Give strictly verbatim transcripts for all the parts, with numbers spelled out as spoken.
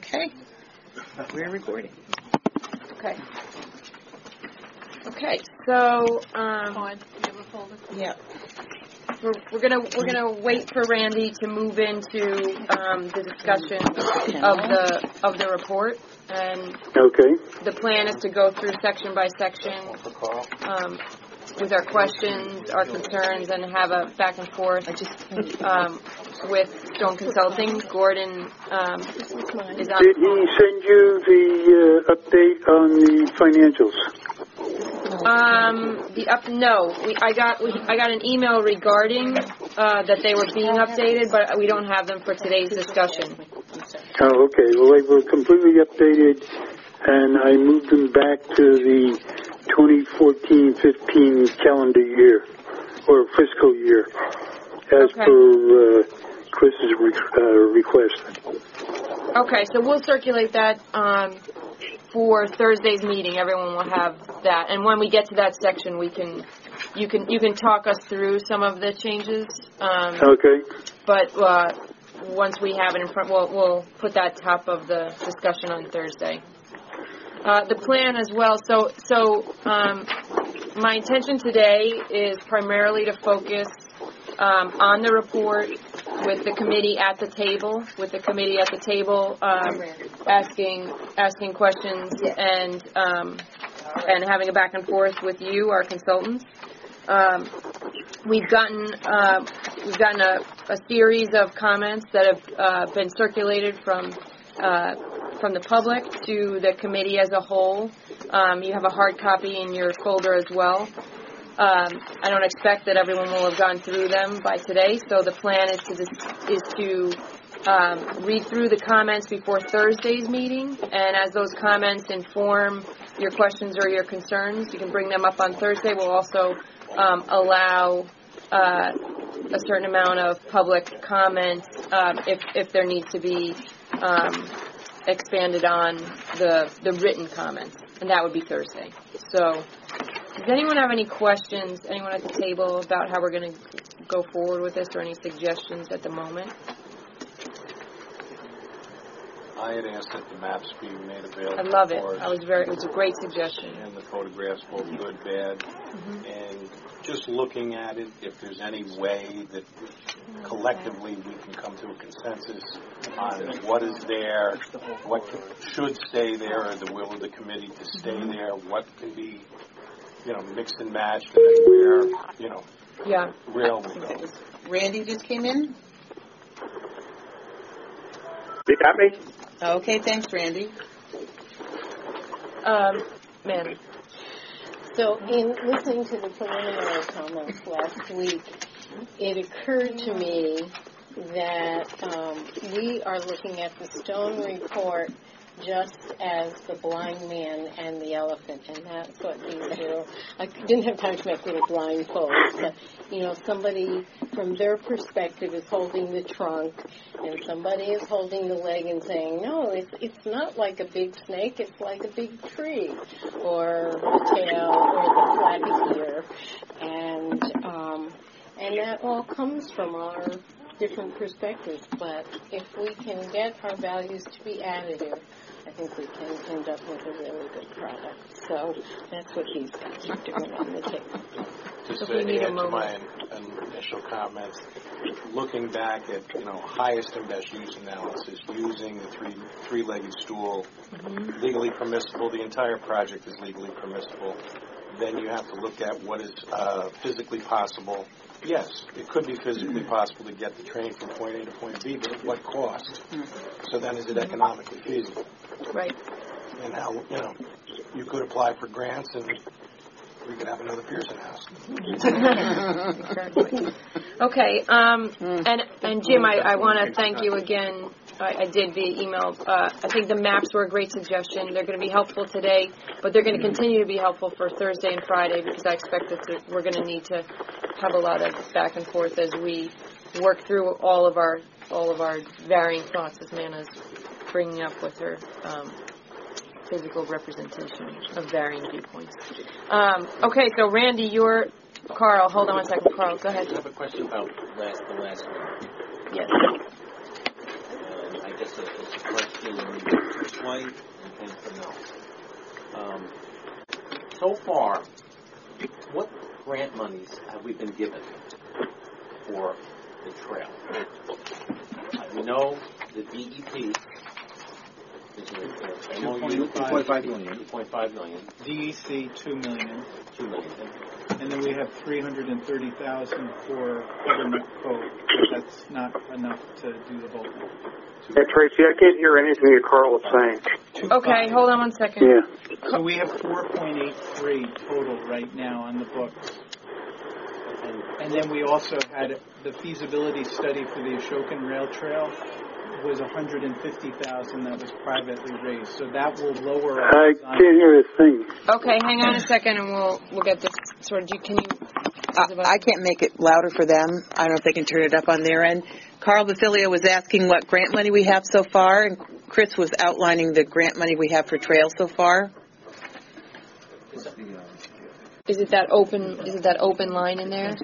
Okay. We're recording. Okay. Okay. So, um, oh, do you have a folder? Yeah. We're, we're gonna we're gonna wait for Randy to move into um, the discussion of the of the report, and okay. The plan is to go through section by section um, with our questions, our concerns, and have a back and forth um, with Stone Consulting. Gordon um, is on. Did he send you the uh, update on the financials? Um, the up no, we, I got we, I got an email regarding uh, that they were being updated, but we don't have them for today's discussion. Oh, okay. Well, they were completely updated, and I moved them back to the twenty fourteen fifteen calendar year or fiscal year, as okay. per uh, Chris's re- uh, request. Okay, so we'll circulate that. Um, For Thursday's meeting, everyone will have that, and when we get to that section, we can, you can, you can talk us through some of the changes. Um, okay. But uh, once we have it in front, we'll, we'll put that top of the discussion on Thursday. Uh, the plan as well. So, so um, my intention today is primarily to focus um, on the report with the committee at the table, with the committee at the table, um, asking asking questions and um, and having a back and forth with you, our consultants. Um, we've gotten uh, we've gotten a, a series of comments that have uh, been circulated from uh, from the public to the committee as a whole. Um, you have a hard copy in your folder as well. Um, I don't expect that everyone will have gone through them by today, so the plan is to is to um, read through the comments before Thursday's meeting, and as those comments inform your questions or your concerns, you can bring them up on Thursday. We'll also um, allow uh, a certain amount of public comment um, if if there needs to be um, expanded on the the written comments, and that would be Thursday. So. Does anyone have any questions, anyone at the table, about how we're going to go forward with this, or any suggestions at the moment? I had asked that the maps be made available. I love it. I was very. It was a great suggestion. And the photographs, both good, bad, mm-hmm. and just looking at it, if there's any way that collectively we can come to a consensus on what is there, what should stay there, or the will of the committee to stay mm-hmm. there, what can be, you know, mixed and matched, and then where, you know, yeah. rail will go. Randy just came in? You got me? Okay, thanks, Randy. Um, man. So, in listening to the preliminary comments last week, it occurred to me that um, we are looking at the Stone report just as the blind man and the elephant, and that's what these do. I didn't have time to make little blindfolds, but, you know, somebody from their perspective is holding the trunk, and somebody is holding the leg and saying, no, it's it's not like a big snake, it's like a big tree, or the tail, or the flappy ear, and, um, and that all comes from our different perspectives, but if we can get our values to be additive, I think we can end up with a really good product. So that's what he's got doing on the table. Just to add to my initial comments, looking back at, you know, highest and best use analysis, using the three, three-legged stool, mm-hmm. legally permissible, the entire project is legally permissible, then you have to look at what is uh, physically possible. Yes, it could be physically possible to get the train from point A to point B, but at what cost? Mm-hmm. So then is it economically feasible? Right. And how, you know, you could apply for grants and we could have another Pearson House. Exactly. Okay, um, and and Jim, I, I want to thank you again. I, I did via email. Uh, I think the maps were a great suggestion. They're going to be helpful today, but they're going to continue to be helpful for Thursday and Friday, because I expect that to, we're going to need to have a lot of back and forth as we work through all of our all of our varying thoughts, as Nana's bringing up with her um, physical representation of varying viewpoints. Um, okay, so Randy, you're Carl. Hold on one second, Carl. Go ahead. I have a question about last the last one. Yes. Uh, I guess it's a question money and paying for analysis. Um, so far, what grant monies have we been given for the trail? Uh, we know the D E P is a M O U two point five million. two point five million. D E C, two million. two million. And then we have three hundred thirty thousand for government code. That's not enough to do the whole thing. Yeah, Tracy, I can't hear anything that Carl is saying. Okay, hold on one second. Yeah. So we have four point eight three total right now on the books. And then we also had the feasibility study for the Ashokan Rail Trail was one hundred fifty thousand that was privately raised. So that will lower our I design. can't hear a thing. Okay, hang on a second, and we'll we'll get this sorted. You can you? Uh, I can't make it louder for them. I don't know if they can turn it up on their end. Carl Basilio was asking what grant money we have so far, and Chris was outlining the grant money we have for trails so far. Is it that open? Is it that open line in there?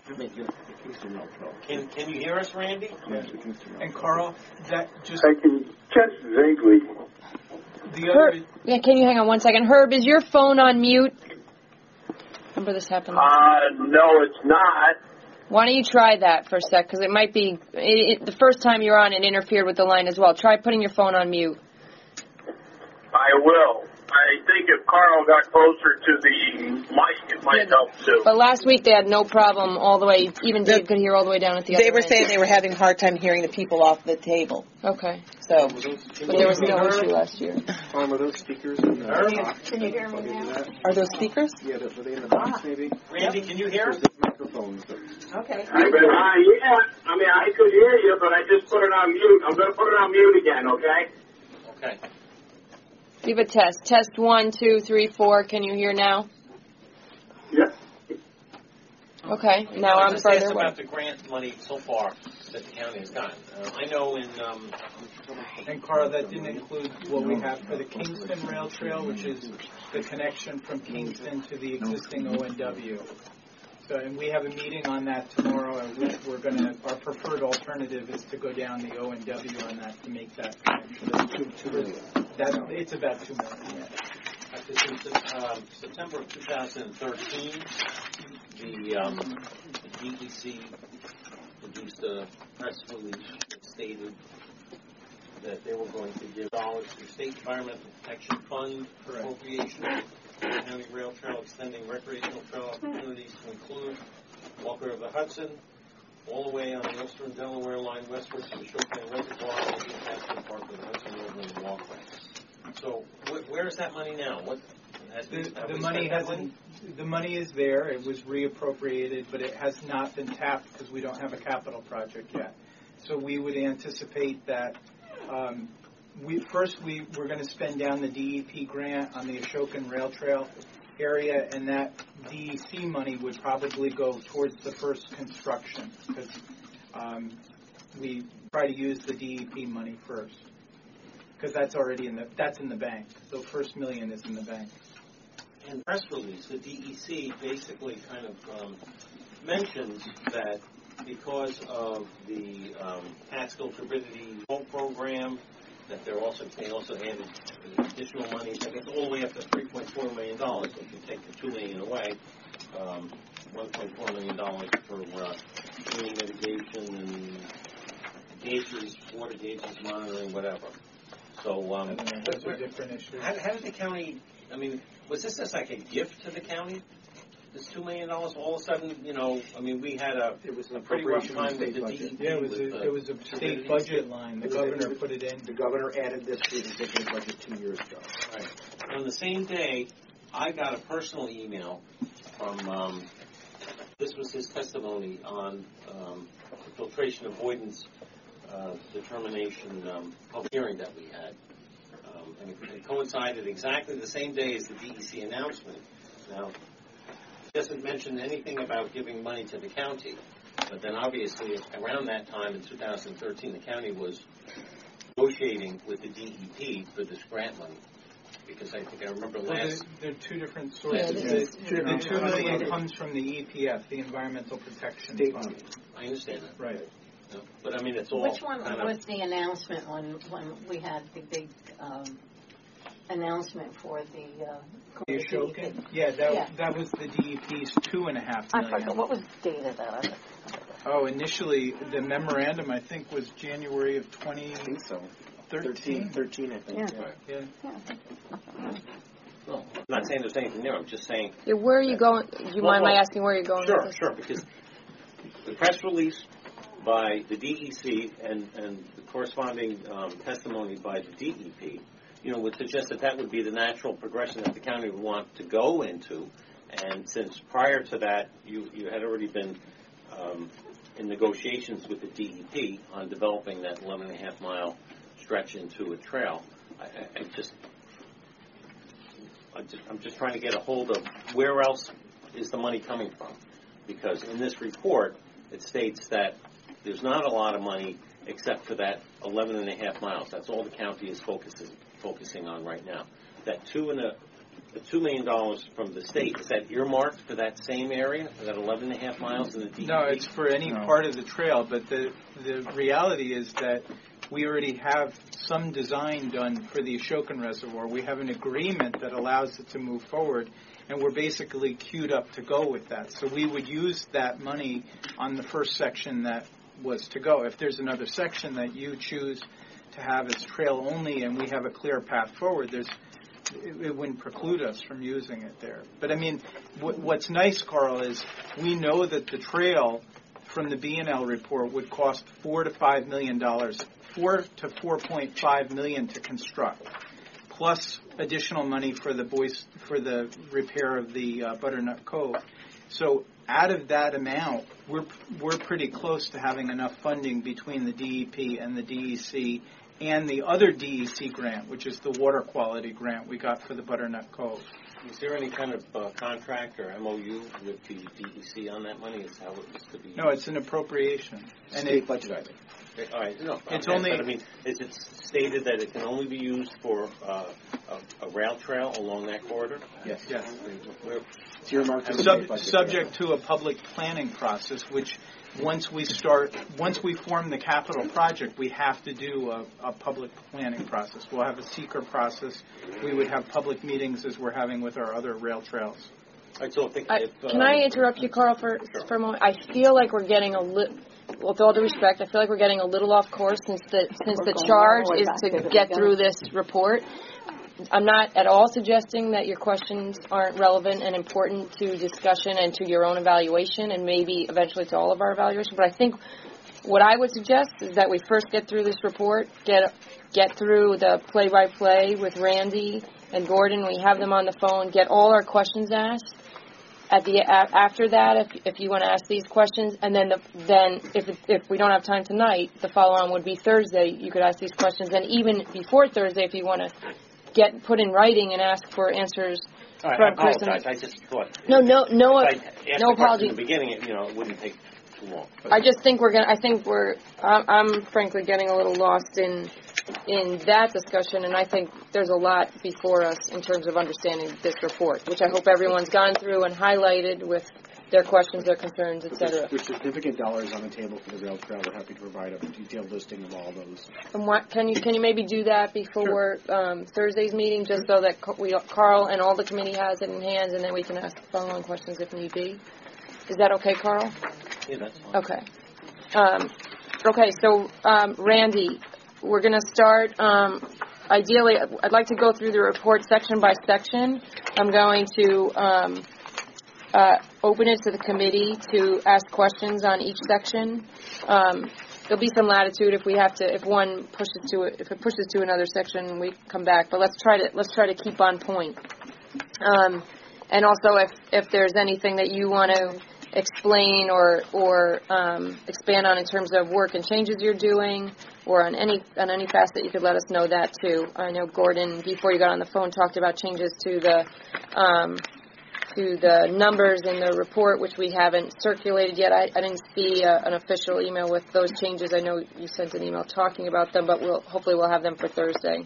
Can Can you hear us, Randy? Yeah. And Carl, that just I can just vaguely. the Herb, other. yeah, can you hang on one second? Herb, is your phone on mute? Remember this happened? Uh, no, it's not. Why don't you try that for a sec? Because it might be it, it, the first time you're on, it interfered with the line as well. Try putting your phone on mute. I will. I think if Carl got closer to the mic, it might Yeah. help too. But last week they had no problem all the way. Even Dave The- could hear all the way down at the other They were end. saying they were having a hard time hearing the people off the table. Okay, So but there was no issue last year. Um, are those speakers in the box? Can you hear me now? are those speakers? Yeah, were they in the box maybe? Randy, can you hear us? Microphones. Okay. I mean, uh, yeah, I mean, I could hear you, but I just put it on mute. I'm going to put it on mute again, okay? Okay. Give a test. Test one, two, three, four. Can you hear now? Yeah. Okay. Now I I'm just further asked away. about the grant money so far that the county has gotten. Uh, I know in um, And Carl, that didn't include what we have for the Kingston Rail Trail, which is the connection from Kingston to the existing O N W. So, and we have a meeting on that tomorrow, at which we're going to, our preferred alternative is to go down the O N W on that to make that connection. Two, two million. That, it's about two million, yeah. after since um, September of two thousand thirteen, the, um, the D E C produced a press release that stated that they were going to give dollars to State Environmental Protection Fund appropriation for the County Rail Trail, extending recreational trail opportunities to include Walker of the Hudson, all the way on the Western Delaware line westward to the Chopin Reservoir and the Castle Park of the Hudson River Walkway. So, wh- where is that money now? What has The, been, have the we money spent that hasn't. The money is there. It was reappropriated, but it has not been tapped because we don't have a capital project yet. So we would anticipate that. Um, we first we we're going to spend down the D E P grant on the Ashokan Rail Trail area, and that D E C money would probably go towards the first construction because um, we try to use the D E P money first because that's already in the that's in the bank. The first million is in the bank. In press release, the D E C basically kind of um, mentions that because of the um, Catskill Turbidity Control Program, that they're also they also added additional money. I guess all the way up to three point four million dollars. If you take the two million away, um, one point four million dollars for uh, marine mitigation and gauges, water gauges monitoring, whatever. So um, That's a different issue. how, how did the county? I mean, was this just like a gift to the county? This two million dollars, all of a sudden, you know, I mean, we had a, It was a pretty rough time with the D E P. Yeah, it was with, a, uh, it was a state budget line. The governor put it in. The governor added this to his executive budget two years ago. Right. On the same day, I got a personal email from, um, this was his testimony on um, the filtration avoidance uh, determination um, public hearing that we had. Um, and it, it coincided exactly the same day as the D E C announcement. Now, it doesn't mention anything about giving money to the county, but then obviously around that time in two thousand thirteen, the county was negotiating with the D E P for this grant money. Because I think I remember Well, last... there, there are two different sources. Yeah, the, two the two million comes from the E P F, the Environmental Protection Fund. I understand that. Right. No, but I mean, it's all Which one kind of... was the announcement when when we had the big um, announcement for the. Uh, The Ashokan? Yeah, that Yeah. that was the D E P's two and a half I million. forgot what was the date of that. Oh, initially the memorandum I think was January of twenty I think so. thirteen. thirteen, I think. Yeah. Yeah. Yeah. No, I'm not saying there's anything there. I'm just saying. Yeah, where are you going? Do you Well, mind my well, asking where you're going Sure, with this? sure, because the press release by the D E C and, and the corresponding um, testimony by the D E P, you know, would suggest that that would be the natural progression that the county would want to go into. And since prior to that, you, you had already been um, in negotiations with the D E P on developing that eleven and a half mile stretch into a trail, I, I, I just, I just, I'm just trying to get a hold of where else is the money coming from. Because in this report, it states that there's not a lot of money except for that eleven and a half miles. That's all the county is focusing focusing on right now. That two and a the two million dollars from the state, is that earmarked for that same area, for that eleven and a half miles in the D E P? No, it's for any No. part of the trail, but the the reality is that we already have some design done for the Ashokan Reservoir. We have an agreement that allows it to move forward, and we're basically queued up to go with that. So we would use that money on the first section that was to go. If there's another section that you choose to have as trail only and we have a clear path forward, there's it, it wouldn't preclude us from using it there. But I mean, w- what's nice, Carl, is we know that the trail from the B and L report would cost four to five million dollars, four to four point five million to construct, plus additional money for the boys for the repair of the uh, Butternut Cove. So out of that amount, we're we're pretty close to having enough funding between the D E P and the D E C and the other D E C grant, which is the water quality grant we got for the Butternut Cove. Is there any kind of uh, contract or M O U with the D E C on that money? Is how it is to be? No, it's an appropriation. And State it, budget item. Okay, all right, no. It's okay, only- But I mean, is it stated that it can only be used for uh, a, a rail trail along that corridor? Yes. yes. Where, It's earmarked for the Sub, state budget. subject to a public planning process, which once we start, once we form the capital project, we have to do a, a public planning process. We'll have a seeker process. We would have public meetings as we're having with our other rail trails. all right, so if, I, if, uh, can I interrupt you, Carl, for Sure. for a moment? I feel like we're getting a little, with all due respect, I feel like we're getting a little off course since the since We're the going charge all the way is back to to the get beginning. through this report. I'm not at all suggesting that your questions aren't relevant and important to discussion and to your own evaluation and maybe eventually to all of our evaluation, but I think what I would suggest is that we first get through this report, get get through the play-by-play with Randy and Gordon. We have them on the phone, get all our questions asked. At the a- after that, if if you want to ask these questions, and then the, then if it, if we don't have time tonight, the follow-on would be Thursday. You could ask these questions, and even before Thursday, if you want to get put in writing and ask for answers all right, from I Chris. and- apologize. I just thought. No, no, no, If I asked no the question apology. in the beginning, it, you know, it wouldn't take too long. I just think we're gonna. I think we're. I'm, I'm frankly getting a little lost in in that discussion, and I think there's a lot before us in terms of understanding this report, which I hope everyone's gone through and highlighted with their questions, their concerns, et cetera. There's significant dollars on the table for the rail trail. We're happy to provide a detailed listing of all those. And what can you can you maybe do that before um, Thursday's meeting, just so that Ca- we Carl and all the committee has it in hands, and then we can ask follow-on questions if need be. Is that okay, Carl? Yeah, that's fine. Okay. Um, okay, so um, Randy, we're going to start. Um, ideally, I'd like to go through the report section by section. I'm going to um, uh, open it to the committee to ask questions on each section. Um, there'll be some latitude if we have to. If one pushes to it, if it pushes to another section, we come back. But let's try to let's try to keep on point. Um, and also, if if there's anything that you want to explain or or um, expand on in terms of work and changes you're doing, or on any on any facet, you could let us know that too. I know Gordon, before you got on the phone, talked about changes to the um, to the numbers in the report, which we haven't circulated yet. I, I didn't see uh, an official email with those changes. I know you sent an email talking about them, but we'll hopefully we'll have them for Thursday.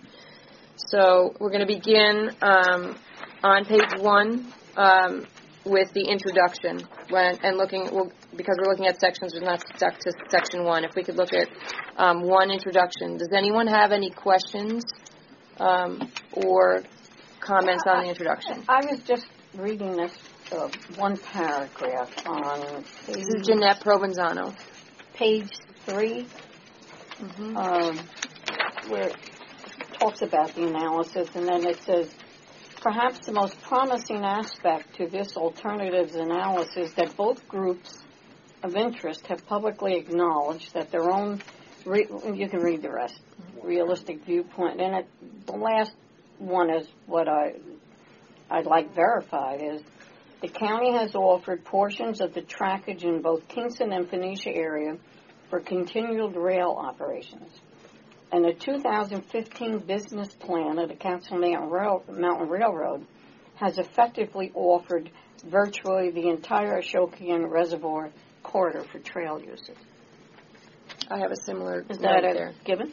So we're going to begin um, on page one. Um, with the introduction, when, and looking, well, because we're looking at sections, we're not stuck to section one. If we could look at um, one introduction. Does anyone have any questions um, or comments on the introduction. I was just reading this uh, one paragraph on This is Jeanette Provenzano. page three, Mm-hmm. um, where it talks about the analysis, and then it says, perhaps the most promising aspect to this alternatives analysis that both groups of interest have publicly acknowledged that their own, re- you can read the rest, realistic viewpoint, and it, the last one is what I, I'd like verified, is the county has offered portions of the trackage in both Kingston and Phoenicia area for continued rail operations. And the two thousand fifteen business plan of the Council Mountain, Rail, Mountain Railroad has effectively offered virtually the entire Ashokian Reservoir corridor for trail uses. I have a similar Is note that a there. given?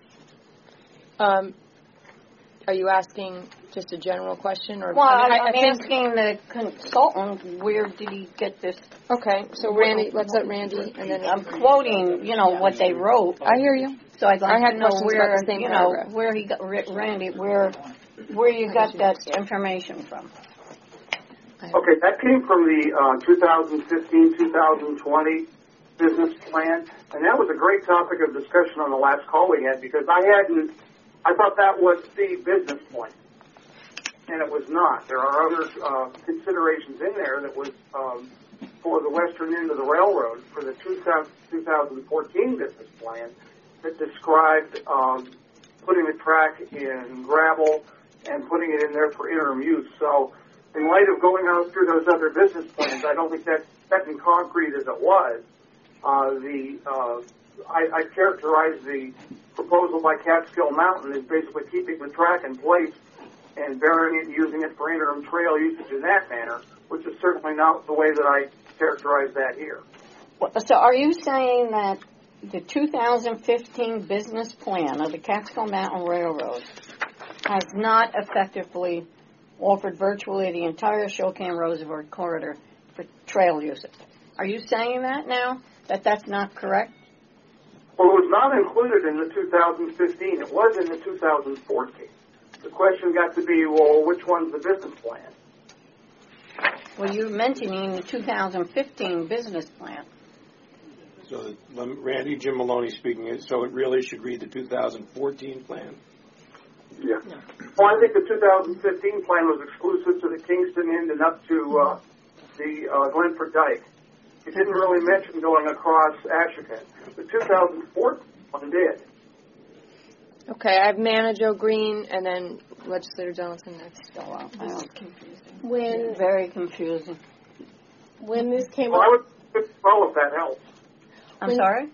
Um, are you asking just a general question, or? Well, I mean, I, I'm I think, asking the consultant, where did he get this? Okay, so Randy, let's let Randy, and then I'm quoting, you know, what they wrote. I hear you. So I'd like I had to know questions where, about the same you know, paragraph. where he got, Randy, where, where you got that information from. Okay, that came from the uh, two thousand fifteen two thousand twenty business plan, and that was a great topic of discussion on the last call we had, because I hadn't, I thought that was the business plan, and it was not. There are other uh, considerations in there that was um, for the western end of the railroad for the two thousand fourteen business plan that described um, putting the track in gravel and putting it in there for interim use. So in light of going out through those other business plans, I don't think that's set in concrete as it was. Uh, the uh, I, I characterize the proposal by Catskill Mountain as basically keeping the track in place and burying it and using it for interim trail usage in that manner, which is certainly not the way that I characterize that here. So are you saying that the two thousand fifteen business plan of the Catskill Mountain Railroad has not effectively offered virtually the entire Ashokian Reservoir corridor for trail usage? Are you saying that now, that that's not correct? Well, it was not included in the two thousand fifteen. It was in the two thousand fourteen. The question got to be, well, which one's the business plan? Well, you're mentioning the two thousand fifteen business plan. So, the, Randy, Jim Maloney speaking, so it really should read the two thousand fourteen plan? Yeah. Well, I think the two thousand fifteen plan was exclusive to the Kingston end and up to uh, the uh, Glenford Dyke. It didn't really mention going across Ashokan. The two thousand fourteen one did. Okay, I have Manager Green and then Legislator Donaldson next. So, uh, I don't confusing. When Very confusing. when this came Well, up, I would well if that helps. I'm When- sorry?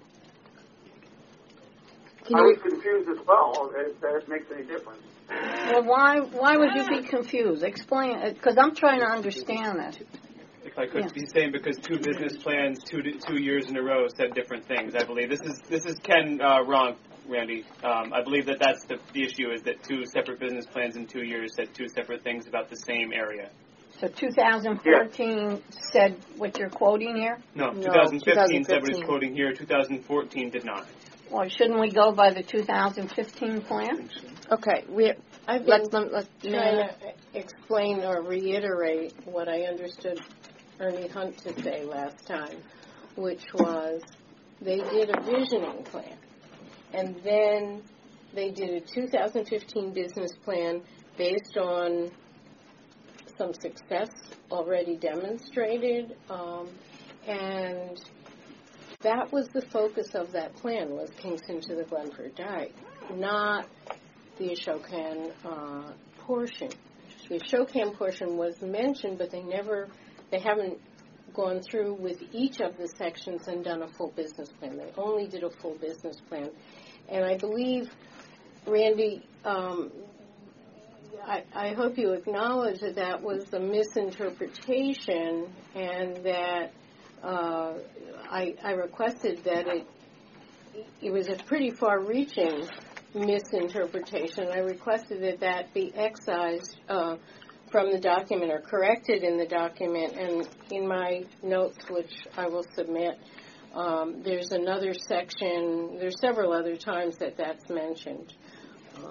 Can I you, was confused as well, if that makes any difference. Well, why why would you be confused? Explain, because I'm trying to understand this. If I could Yeah. be saying, because two business plans, two two years in a row, said different things. I believe this is this is Ken uh, wrong, Randy. Um, I believe that that's the the issue, is that two separate business plans in two years said two separate things about the same area. So two thousand fourteen said what you're quoting here? No, No, twenty fifteen said what twenty it's quoting here. two thousand fourteen did not. Well, shouldn't we go by the two thousand fifteen plan? okay, we, I've been let's, let, let's, trying to explain or reiterate what I understood Ernie Hunt to say last time, which was they did a visioning plan, and then they did a two thousand fifteen business plan based on some success already demonstrated, um, and that was the focus of that plan, was Kingston to the Glenford Dyke, not the Ashokan uh, portion. The Ashokan portion was mentioned, but they never, they haven't gone through with each of the sections and done a full business plan. They only did a full business plan. And I believe, Randy, um, I, I hope you acknowledge that that was a misinterpretation, and that uh, I, I requested that it it was a pretty far-reaching misinterpretation. I requested that that be excised uh, from the document or corrected in the document, and in my notes, which I will submit, um, there's another section, there's several other times that that's mentioned. Uh,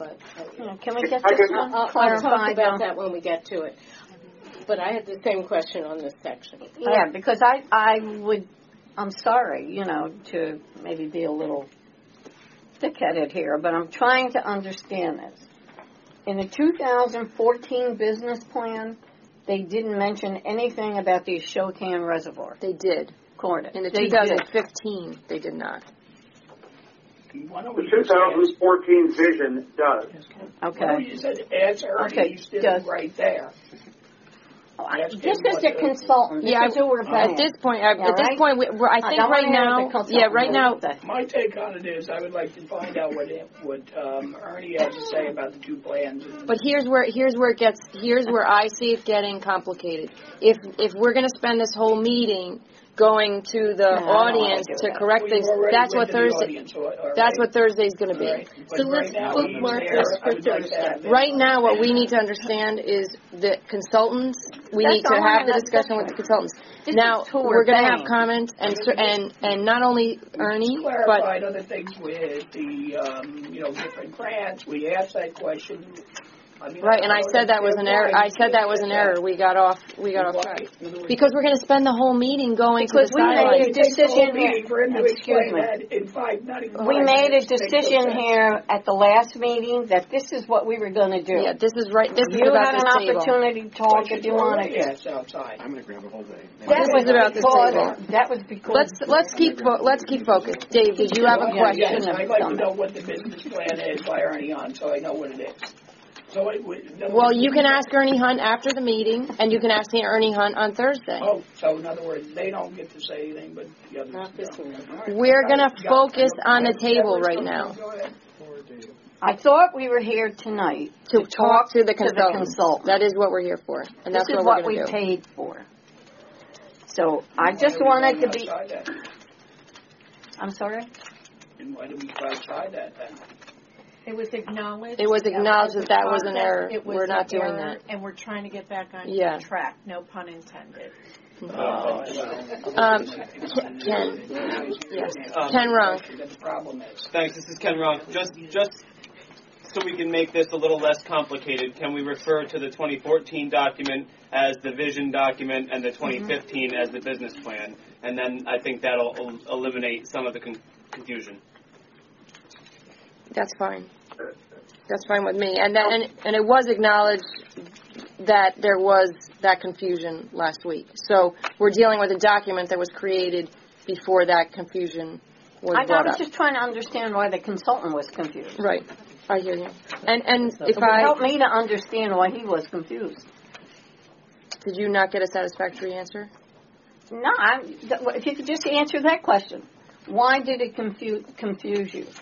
but uh, You know, can we get I this could- one I'll, I'll clarified? talk about now? that when we get to it. But I had the same question on this section. Yeah, because I, I would, I'm sorry, you know, to maybe be a little thick-headed here, but I'm trying to understand this. In the two thousand fourteen business plan, they didn't mention anything about the Ashokan Reservoir. They did. Corner. In the They twenty did. fifteen, they did not. Why don't The we two just ask, thousand fourteen vision does. why don't we Okay. just ask Ernie, Okay, he's sitting does- right there. Ask This him is what the the- consultant. This Yeah, is who we're paying. At this point, at Yeah, at this right? point, we- we're, I I think don't right wanna hear now, the consultant. yeah, right now, My take on it is, I would like to find out what it, what um, Ernie has to say about the two plans. And but here's where here's where it gets here's where I see it getting complicated. If if we're going to spend this whole meeting going to the No, I don't wanna audience do to that. correct Well, things, you already that's went what to the Thursday. audience, all- all That's right. what Thursday's going to be. All right. But So let's right now, bookmark he's there. this I for would like to Thursday. have him. Right now, what we need to understand is the consultants. We That's need to all have I the have discussion with the consultants. This Now is who we're we're going to have paying. comments and cer- and and not only Ernie, We but clarified other things with the, um, you know, different grants. We asked that question. I mean, right. And I don't said that was an understand error. why I you said that can't was get an that. error. We got off. We got off Why? track In other words, because we're going to spend the whole meeting going Because to we the made sidelines. a it takes the whole decision meeting for him to Excuse explain me. that in five, not even We five made a minutes. Makes no decision sense. here at the last meeting that this is what we were going to do. Yeah, this is right. This is You about had this an table. opportunity to talk if you wanted to. Yes, outside. I'm going to grab a whole day. That This was is about this because, table. that was because. Let's let's keep fo- let's keep focused. Dave, did you have a Yeah, yeah. question? Yes, I'd like to know what the business plan is by Ernie on, so I know what it is. So it would. in other Well, words, you can ask Ernie Hunt after the meeting, and you can ask Ernie Hunt on Thursday. Oh, so in other words, they don't get to say anything, but the others. Not this do. one. All right. We're gonna Got it. focus on the Yeah, table we're right still- now. Go ahead. I thought we were here tonight To talk to the consultant. consultant. That is what we're here for, and that's This is what what we're we going to do. paid for. So I just Why wanted do to we be, go outside that? I'm sorry? And why do we go outside that then? It was acknowledged. It was acknowledged that that was an process. error. It was We're not an doing error, that. And we're trying to get back on Yeah. track, no pun intended. Oh, Um, Ken, Ken, yes, Um, Ken Rung. The problem is. Thanks. This is Ken Runk. Just, just so we can make this a little less complicated, can we refer to the twenty fourteen document as the vision document and the twenty fifteen as the business plan? And then I think that'll el- eliminate some of the con- confusion. That's fine. That's fine with me. And then, and, and it was acknowledged that there was that confusion last week. So we're dealing with a document that was created before that confusion was I, I brought was up. just trying to understand why the consultant was confused. Right. I hear you. And and So if it would I help me to understand why he was confused. did you not get a satisfactory answer? No, I, if you could just answer that question. Why did it confuse, confuse you?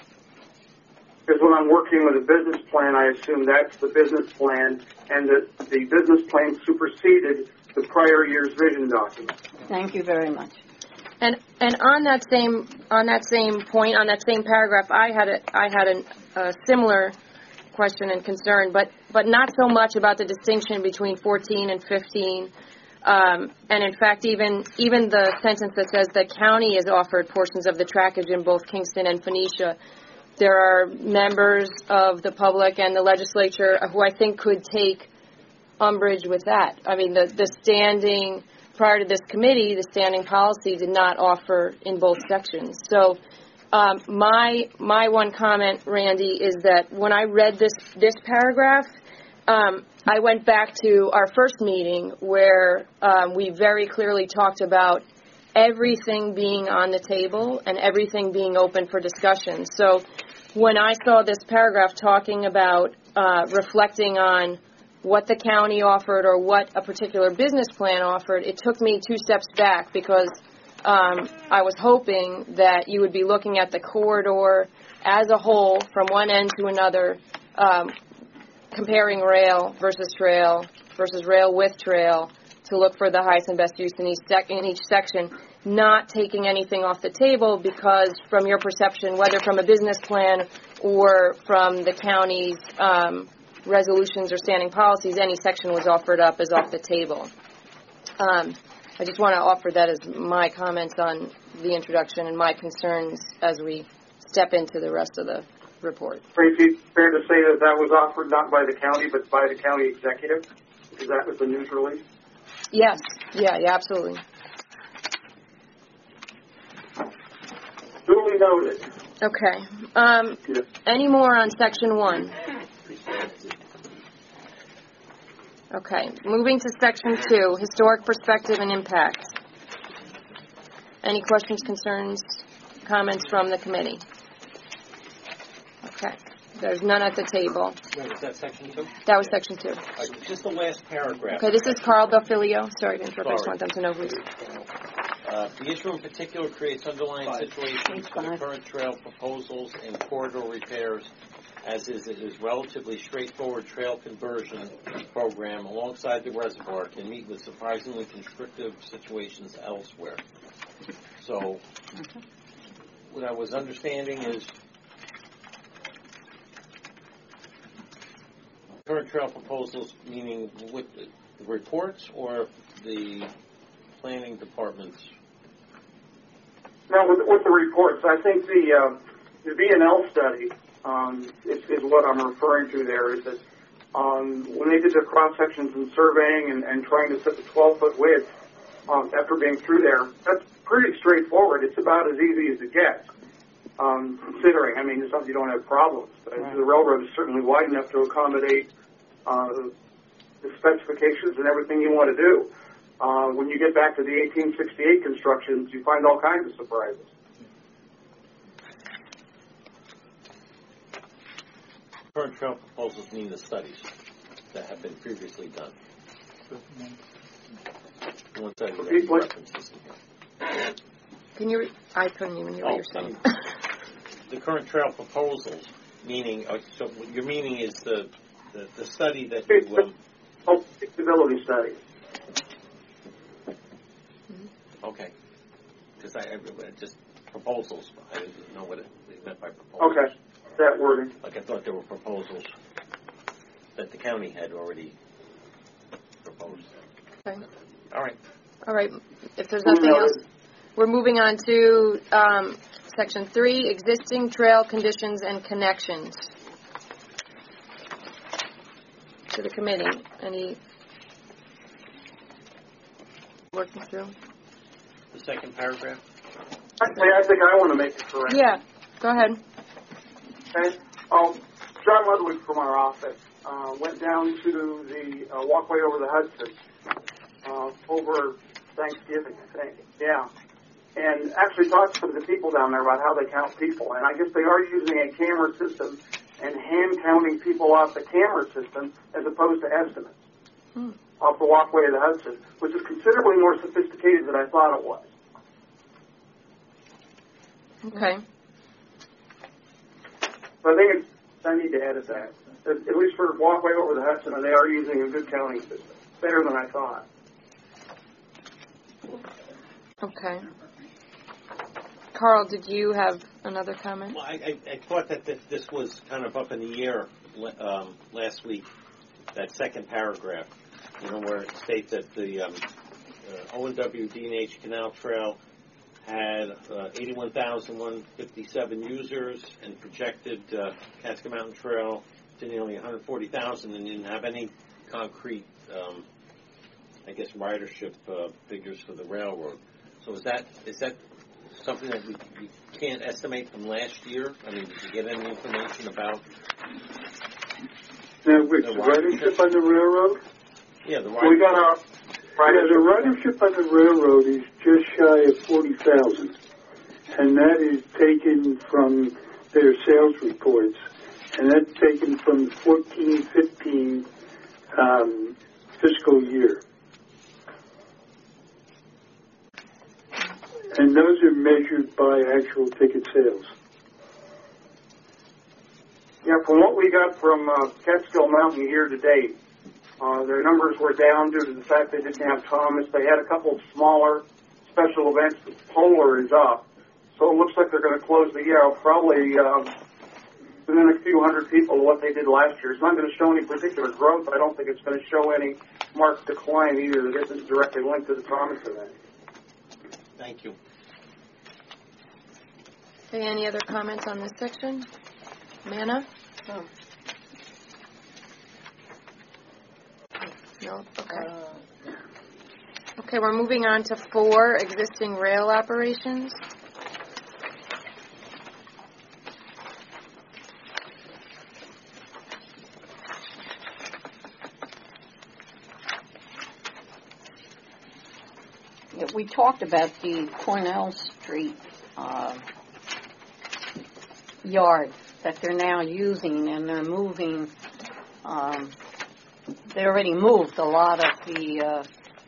Because when I'm working with a business plan, I assume that's the business plan, and that the business plan superseded the prior year's vision document. Thank you very much. And and on that same on that same point, on that same paragraph, I had a I had a, a similar question and concern, but but not so much about the distinction between fourteen and fifteen. Um, and in fact, even even the sentence that says the county is offered portions of the trackage in both Kingston and Phoenicia. There are members of the public and the legislature who I think could take umbrage with that. I mean, the the standing. Prior to this committee, the standing policy did not offer in both sections. So um, my my one comment, Randy, is that when I read this this paragraph, um, I went back to our first meeting where um, we very clearly talked about everything being on the table and everything being open for discussion. So when I saw this paragraph talking about uh, reflecting on what the county offered or what a particular business plan offered, it took me two steps back because um, I was hoping that you would be looking at the corridor as a whole from one end to another, um, comparing rail versus trail versus rail with trail to look for the highest and best use in each, sec- in each section, not taking anything off the table because from your perception, whether from a business plan or from the county's um, resolutions or standing policies, any section was offered up is off the table. Um, I just want to offer that as my comments on the introduction and my concerns as we step into the rest of the report. Tracy, fair to say that that was offered not by the county, but by the county executive? Because that was the news release? Yes. Yeah, yeah, absolutely. Duly noted. Okay. Um, Yes. any more on section one? Okay. Moving to section two, historic perspective and impact. Any questions, concerns, comments from the committee? Okay. There's none at the table. Wait, was that section two? That was section two. Uh, just the last paragraph. Okay, this is Carl Belfilio. Sorry to interrupt. I just Sorry. want them to know who's. Uh, the issue in particular creates underlying situations for the current trail proposals and corridor repairs, as is it is relatively straightforward trail conversion program alongside the reservoir can meet with surprisingly constrictive situations elsewhere. So, what I was understanding is current trail proposals, meaning with the reports or the planning department's. Now, with, with the reports, I think the uh, the V and L study um, is, is what I'm referring to there. Is that um, when they did the cross sections and surveying and, and trying to set the twelve foot width um, after being through there, that's pretty straightforward. It's about as easy as it gets. Um, considering, I mean, it's not you don't have problems, but right. The railroad is certainly wide enough to accommodate uh, the specifications and everything you want to do. Uh, when you get back to the eighteen sixty-eight constructions, you find all kinds of surprises. Current trail proposals mean the studies that have been previously done. One study that has references in here. Can you? Re- I couldn't even hear what Oh, you're saying. um, the current trail proposals, meaning, uh, so your meaning is the the, the study that you. Um, oh, feasibility study. Okay. Because I, I just proposals. I didn't know what it, it meant by proposals. Okay, that wording. Like I thought there were proposals that the county had already proposed. Okay. All right. All right. If there's nothing else, we're moving on to um, section three: existing trail conditions and connections. To the committee, any working through? The second paragraph? Actually, I think I want to make it correct. Yeah, go ahead. Okay. Um, John Ludwig from our office uh, went down to the uh, walkway over the Hudson uh, over Thanksgiving, I think. Yeah. And actually talked to the people down there about how they count people. And I guess they are using a camera system and hand counting people off the camera system as opposed to estimates. Hmm. Off the walkway of the Hudson, which is considerably more sophisticated than I thought it was. Okay. So I think it's, I need to edit that. At, at least for walkway over the Hudson, they are using a good counting system. Better than I thought. Okay. Carl, did you have another comment? Well, I, I, I thought that this, this was kind of up in the air um, last week, that second paragraph. You know, where it states that the um, uh, O and W D and H Canal Trail had uh, eighty-one thousand one hundred fifty-seven users and projected uh, Catskill Mountain Trail to nearly one hundred forty thousand and didn't have any concrete, um, I guess, ridership uh, figures for the railroad. So is that is that something that we, we can't estimate from last year? I mean, did you get any information about Now, which the ridership on the railroad? Yeah, the ridership. We got our ridership. Yeah, the ridership on the railroad is just shy of forty thousand, and that is taken from their sales reports, and that's taken from the fourteen fifteen um, fiscal year. And those are measured by actual ticket sales. Yeah, from what we got from uh, Catskill Mountain year to date, uh, their numbers were down due to the fact they didn't have Thomas. They had a couple of smaller special events. Polar is up. So it looks like they're going to close the year probably uh, within a few hundred people of what they did last year. It's not going to show any particular growth. I don't think it's going to show any marked decline either that isn't directly linked to the Thomas event. Thank you. Okay, any other comments on this section? Manna? No. No? Okay. Okay, we're moving on to four, existing rail operations. Yeah, we talked about the Cornell Street uh, yard that they're now using, and they're moving. Um, they already moved a lot of the, uh,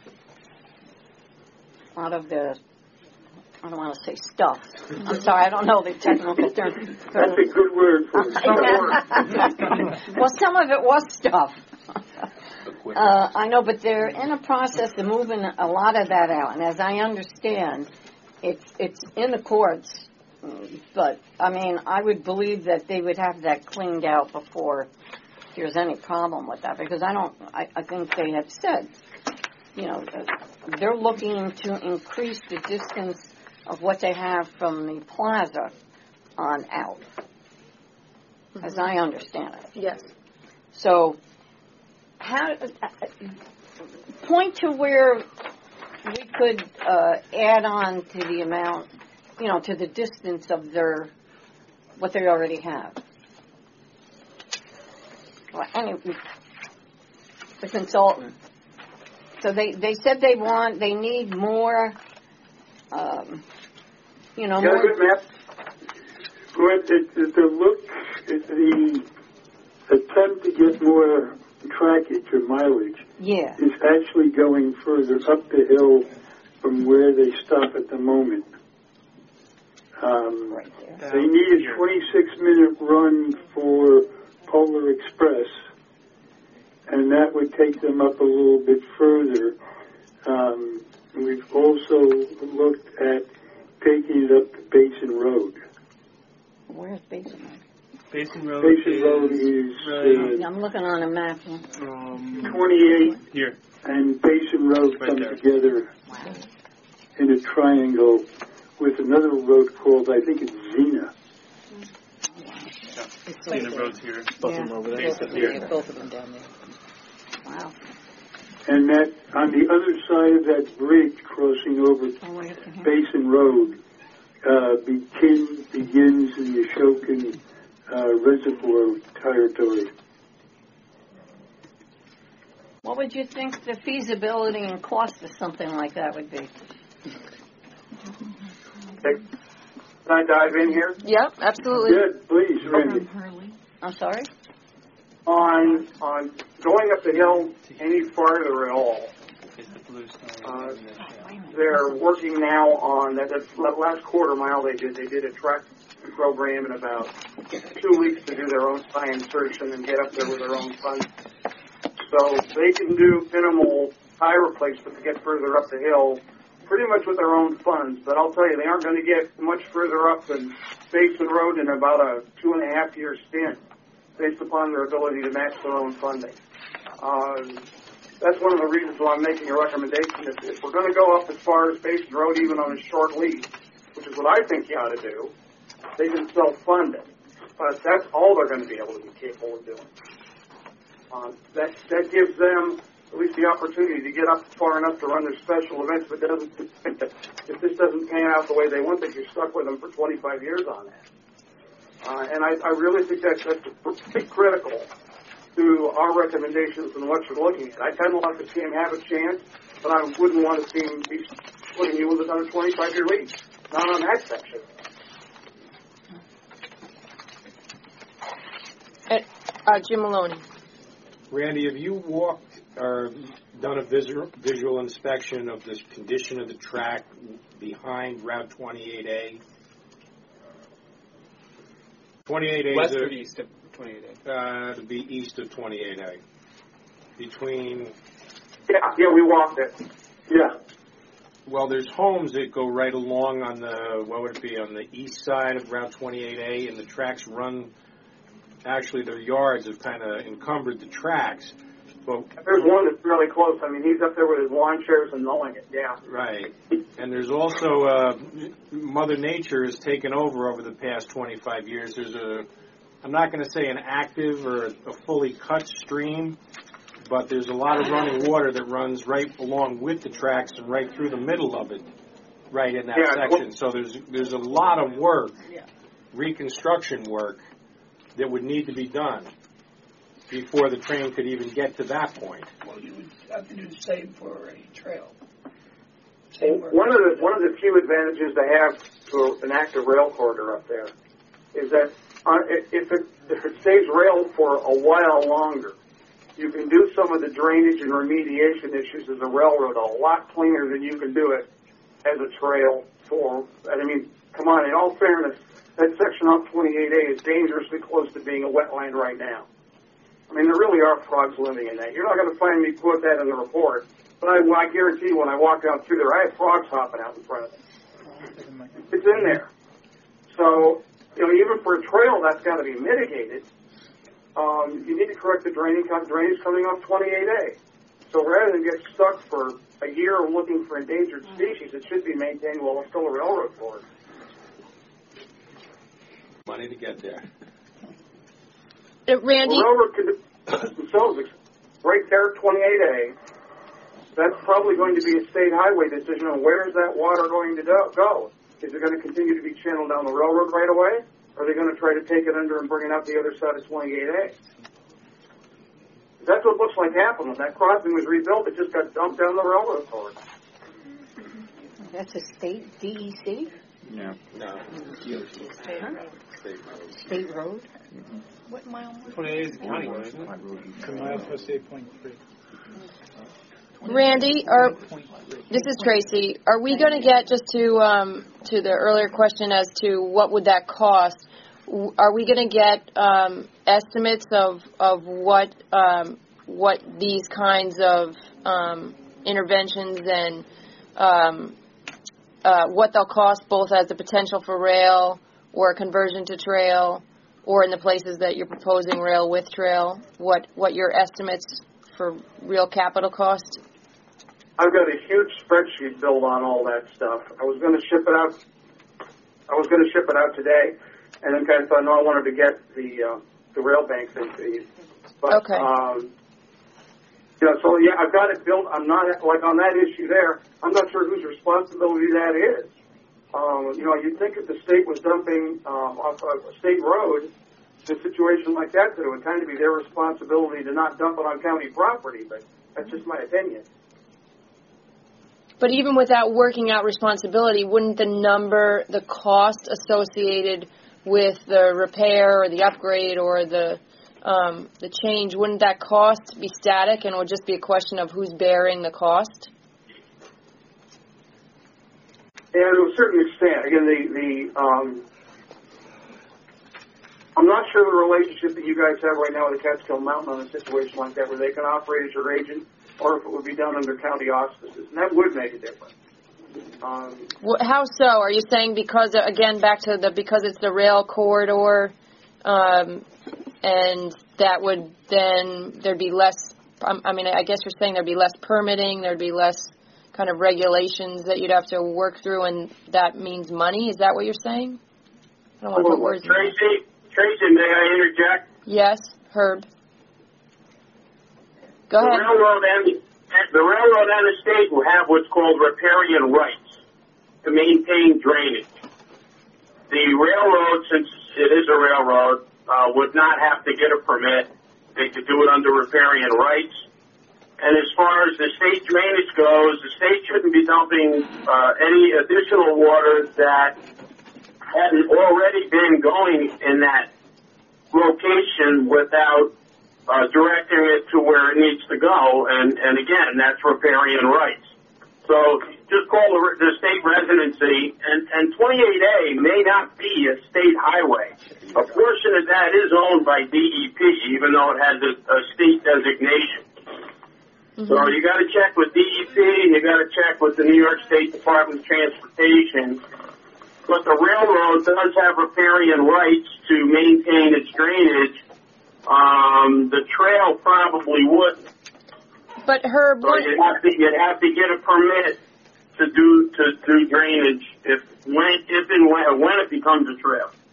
lot of the. I don't want to say stuff. I'm sorry, I don't know the technical term. That's a good word. For Well, some of it was stuff. Uh, I know, but they're in a process of moving a lot of that out, and as I understand, it's it's in the courts. But I mean, I would believe that they would have that cleaned out before there's any problem with that, because I don't. I, I think they have said, you know, they're looking to increase the distance of what they have from the plaza on out, mm-hmm. as I understand it. Yes. So. How uh, point to where we could uh, add on to the amount, you know, to the distance of their what they already have. Well, anyway, the consultant. So they, they said they want they need more, um, you know, yeah, more. good map. But the, the, the look, the attempt to get more trackage or mileage yeah. is actually going further up the hill from where they stop at the moment. Um, right there. They need a twenty-six minute run for Polar Express, and that would take them up a little bit further. Um, we've also looked at taking it up to Basin Road. Where's Basin Road? Basin Road Basin is, Road is right. uh, I'm looking on a map. Um, twenty-eight here. and Basin Road right come there. together Wow. in a triangle with another road called, I think it's Xena. Yeah. Xena Road's here. Both of them over there. Basin here. Yeah, both of them down there. Wow. And that on the other side of that bridge crossing over Oh, wait a minute. Basin Road uh, begin, begins the Ashokan uh, Reservoir territory. What would you think the feasibility and cost of something like that would be? Can I dive in here? Yep, absolutely. Good, please, Randy. I'm sorry? On on going up the hill any farther at all, uh, they're working now on that, that last quarter mile they did. They did a track program in about two weeks to do their own tie insertion and get up there with their own funds. So they can do minimal tire replacement to get further up the hill pretty much with their own funds. But I'll tell you, they aren't going to get much further up than Basin Road in about a two and a half year stint based upon their ability to match their own funding. Uh, that's one of the reasons why I'm making a recommendation. If, if we're going to go up as far as Basin Road, even on a short lease, which is what I think you ought to do, they can self-fund it. But that's all they're going to be able to be capable of doing. Uh, that that gives them at least the opportunity to get up far enough to run their special events, but doesn't, if this doesn't pan out the way they want, that you're stuck with them for twenty-five years on that. Uh, and I, I really think that's, that's pretty critical to our recommendations and what you're looking at. I kind of like to see him have a chance, but I wouldn't want to see him be putting you with another twenty-five year lease. Not on that section. Uh, Jim Maloney. Randy, have you walked or done a visual, visual inspection of the condition of the track behind Route twenty-eight A? twenty-eight A West is or a, east of twenty-eight A? Uh, to be east of twenty-eight A. Between... Yeah, yeah, we walked it. Yeah. Well, there's homes that go right along on the, what would it be, on the east side of Route twenty-eight A, and the tracks run... Actually, their yards have kind of encumbered the tracks. But there's one that's really close. I mean, he's up there with his lawn chairs and mowing it, yeah. Right. And there's also, uh, Mother Nature has taken over over the past twenty-five years. There's a I'm not going to say an active or a fully cut stream, but there's a lot of running water that runs right along with the tracks and right through the middle of it, right in that Yeah, section. So there's there's a lot of work, reconstruction work, that would need to be done before the train could even get to that point. Well, you would have to do the same for a trail. One of the one of the few advantages to have to an active rail corridor up there is that uh, if it if it stays rail for a while longer, you can do some of the drainage and remediation issues as a railroad a lot cleaner than you can do it as a trail for. I mean, come on. In all fairness, that section off twenty-eight A is dangerously close to being a wetland right now. I mean, there really are frogs living in that. You're not going to find me put that in the report. But I, I guarantee you when I walk down through there, I have frogs hopping out in front of me. It's in there. So, you know, even for a trail, that's got to be mitigated. Um, you need to correct the draining, drainage coming off twenty-eight A. So rather than get stuck for a year looking for endangered species, it should be maintained while it's still a railroad corridor. Money to get there. Uh, Randy? The railroad could themselves, right there, twenty-eight A, that's probably going to be a state highway decision on where is that water going to go. Is it going to continue to be channeled down the railroad right away? Or are they going to try to take it under and bring it out the other side of twenty-eight A? That's what looks like happened. When that crossing was rebuilt, it just got dumped down the railroad corridor. That's a state D E C? No. No. State road. State road? Mm-hmm. What mile was it? twenty-eight is the county road, isn't it? The mile plus eight point three. Randy, or this is Tracy. Are we going to get, just to um, to the earlier question as to what would that cost? Are we going to get um, estimates of of what um, what these kinds of um, interventions and um, uh, what they'll cost, both as the potential for rail or a conversion to trail, or in the places that you're proposing rail with trail? What what your estimates for real capital cost? I've got a huge spreadsheet built on all that stuff. I was going to ship it out. I was going to ship it out today, and then kind of thought, no, I wanted to get the uh, the rail bank thing to you. But, okay. Um, you know, so yeah, I've got it built. I'm not like on that issue there. I'm not sure whose responsibility that is. Um, you know, you'd think if the state was dumping um, off a state road, in a situation like that, that it would kind of be their responsibility to not dump it on county property. But that's just my opinion. But even without working out responsibility, wouldn't the number, the cost associated with the repair or the upgrade or the um, the change, wouldn't that cost be static and it would just be a question of who's bearing the cost? And to a certain extent, again, the, the um, I'm not sure the relationship that you guys have right now with the Catskill Mountain on a situation like that, where they can operate as your agent, or if it would be done under county auspices, and that would make a difference. Um, How so? Are you saying because, again, back to the because it's the rail corridor, um, and that would then there'd be less. I mean, I guess you're saying there'd be less permitting, there'd be less kind of regulations that you'd have to work through, and that means money. Is that what you're saying? I don't want to put words in. Tracy, Tracy, may I interject? Yes, Herb. Go the ahead. Railroad and the, the railroad and the state will have what's called riparian rights to maintain drainage. The railroad, since it is a railroad, uh, would not have to get a permit. They could do it under riparian rights. And as far as the state drainage goes, the state shouldn't be dumping uh, any additional water that hadn't already been going in that location without uh, directing it to where it needs to go. And, and again, that's riparian rights. So just call the, the state residency, and, and twenty-eight A may not be a state highway. A portion of that is owned by D E P, even though it has a, a state designation. Mm-hmm. So you got to check with D E P, and you got to check with the New York State Department of Transportation. But the railroad does have riparian rights to maintain its drainage. Um, the trail probably wouldn't. But Herb, so you'd have to you'd have to get a permit to do to do drainage if when if and when when it becomes a trail.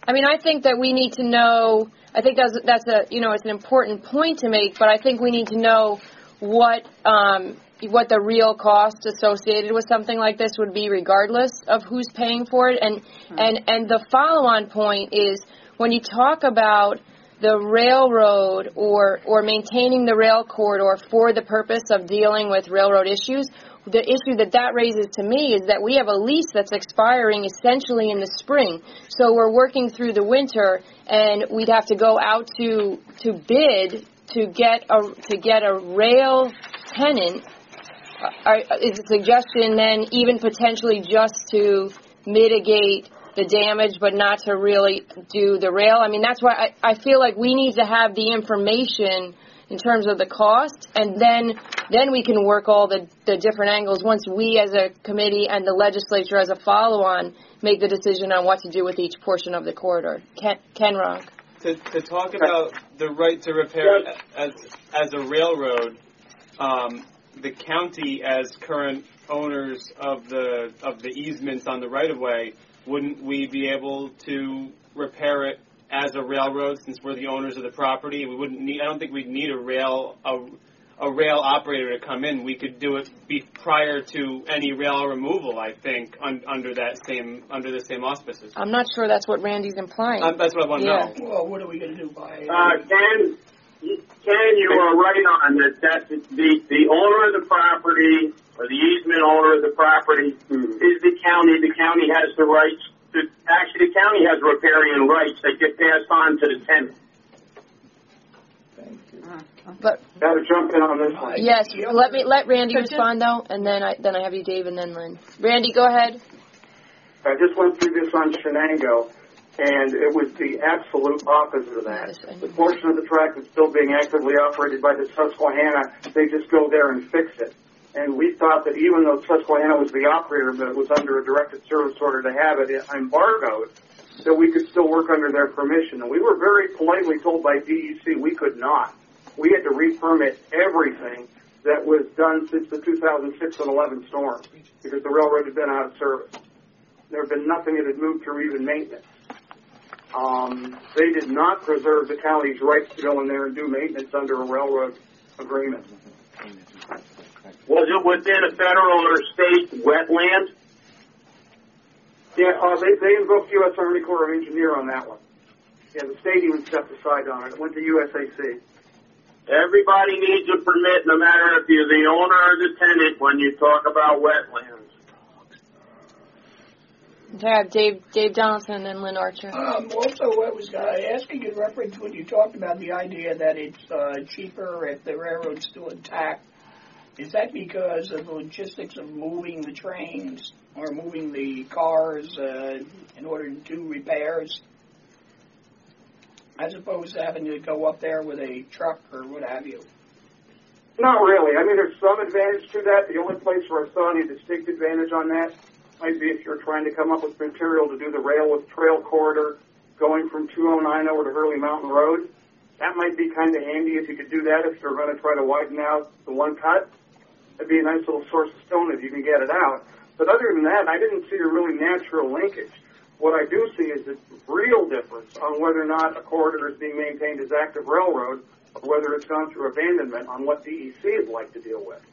I mean, I think that we need to know, I think that's, that's a, you know, it's an important point to make, but I think we need to know what, um, what the real cost associated with something like this would be regardless of who's paying for it. And, mm-hmm. and, and the follow-on point is when you talk about the railroad or, or maintaining the rail corridor for the purpose of dealing with railroad issues, the issue that that raises to me is that we have a lease that's expiring essentially in the spring. So we're working through the winter, and we'd have to go out to to bid to get a to get a rail tenant. Uh, is a suggestion then even potentially just to mitigate the damage, but not to really do the rail? I mean, that's why I, I feel like we need to have the information in terms of the cost, and then then we can work all the, the different angles once we as a committee and the legislature as a follow-on make the decision on what to do with each portion of the corridor. Ken, Ken Ronk. To, to talk about the right to repair as as a railroad, um, the county as current owners of the of the easements on the right-of-way, wouldn't we be able to repair it as a railroad, since we're the owners of the property? We wouldn't need. I don't think we'd need a rail a, a rail operator to come in. We could do it be prior to any rail removal. I think un, under that same under the same auspices. I'm not sure that's what Randy's implying. Um, that's what I want to yeah. know. Well, what are we going to do by? Uh, Ken, Ken, you are right on that. That the the owner of the property or the easement owner of the property mm-hmm. is the county. The county has the rights. To, actually, the county has riparian rights that get passed on to the tenant. Thank you. But got to jump in on this one. Yes, let me let Randy respond though, and then I then I have you, Dave, and then Lynn. Randy, go ahead. I just went through this on Shenango, and it was the absolute opposite of that. The portion of the track that's still being actively operated by the Susquehanna, they just go there and fix it. And we thought that even though Susquehanna was the operator, but it was under a directed service order to have it embargoed, that we could still work under their permission. And we were very politely told by D E C we could not. We had to re-permit everything that was done since the two thousand six and eleven storm, because the railroad had been out of service. There had been nothing that had moved through even maintenance. Um, they did not preserve the county's rights to go in there and do maintenance under a railroad agreement. Was it within a federal or state wetland? Yeah, uh, they, they invoked U S Army Corps of Engineer on that one. Yeah, the state even stepped aside on it. It went to U S A C. Everybody needs a permit, no matter if you're the owner or the tenant, when you talk about wetlands. Okay, I have Dave, Dave Donaldson and then Lynn Archer. Um, also, I was uh, asking in reference when you talked about the idea that it's uh, cheaper if the railroad's still intact. Is that because of the logistics of moving the trains or moving the cars uh, in order to do repairs, as opposed to having to go up there with a truck or what have you? Not really. I mean, there's some advantage to that. The only place where I saw any distinct advantage on that might be if you're trying to come up with material to do the rail with trail corridor going from two oh nine over to Hurley Mountain Road. That might be kind of handy if you could do that if you're going to try to widen out the one cut. That'd be a nice little source of stone if you can get it out. But other than that, I didn't see a really natural linkage. What I do see is the real difference on whether or not a corridor is being maintained as active railroad or whether it's gone through abandonment on what D E C would like to deal with.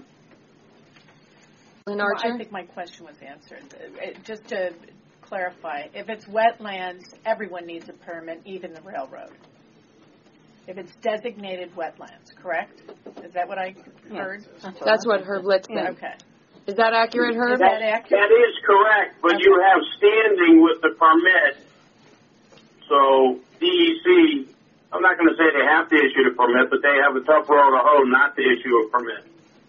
Lynn Well, Archer? I think my question was answered. It, just to clarify, if it's wetlands, everyone needs a permit, even the railroad. If it's designated wetlands, correct? Is that what I heard? Yeah. That's what Herb Litz said. Okay. Is that accurate, Herb? Is that accurate? That is correct, but okay. You have standing with the permit. So D E C, I'm not going to say they have to issue the permit, but they have a tough road to hoe not to issue a permit.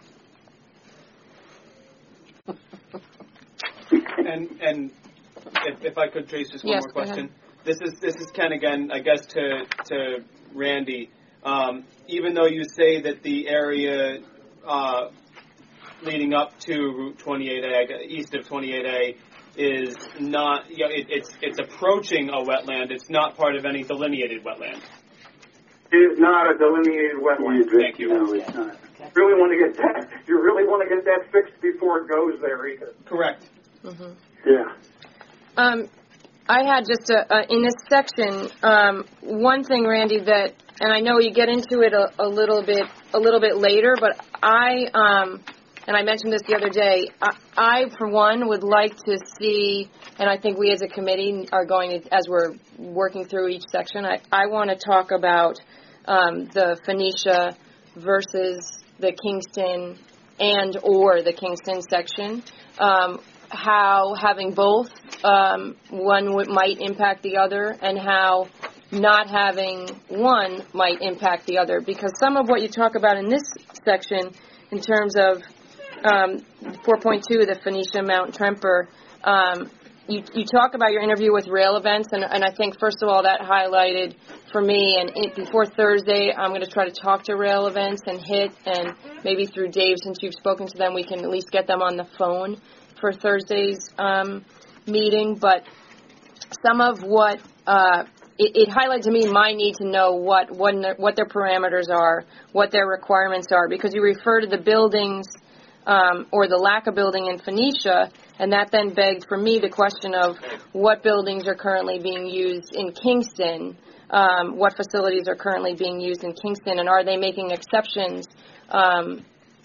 and and if, if I could trace just one yes, more question. This is this is Ken again, I guess to to Randy. Um, even though you say that the area uh, leading up to Route twenty-eight A, east of twenty-eight A, is not, you know, it, it's it's approaching a wetland. It's not part of any delineated wetland. It is not a delineated wetland. Thank you. No, it's not. You really want to get that. You really want to get that fixed before it goes there, either. Correct. Mm-hmm. Yeah. Um, I had just a, uh, in this section, um, one thing, Randy, that, and I know you get into it a, a little bit, a little bit later, but I, um, and I mentioned this the other day, I, I, for one, would like to see, and I think we as a committee are going to, as we're working through each section, I, I want to talk about um, the Phoenicia versus the Kingston and or the Kingston section, um, how having both, um, one w- might impact the other, and how not having one might impact the other. Because some of what you talk about in this section, in terms of um, four point two, the Phoenicia Mount Tremper, um, you, you talk about your interview with Rail Events, and, and I think, first of all, that highlighted for me, and it, before Thursday, I'm going to try to talk to Rail Events and HIT, and maybe through Dave, since you've spoken to them, we can at least get them on the phone for Thursday's um, meeting. But some of what uh, it, it highlighted to me my need to know what what, what their parameters are, what their requirements are, because you refer to the buildings um, or the lack of building in Phoenicia, and that then begged for me the question of what buildings are currently being used in Kingston, um, what facilities are currently being used in Kingston, and are they making exceptions um,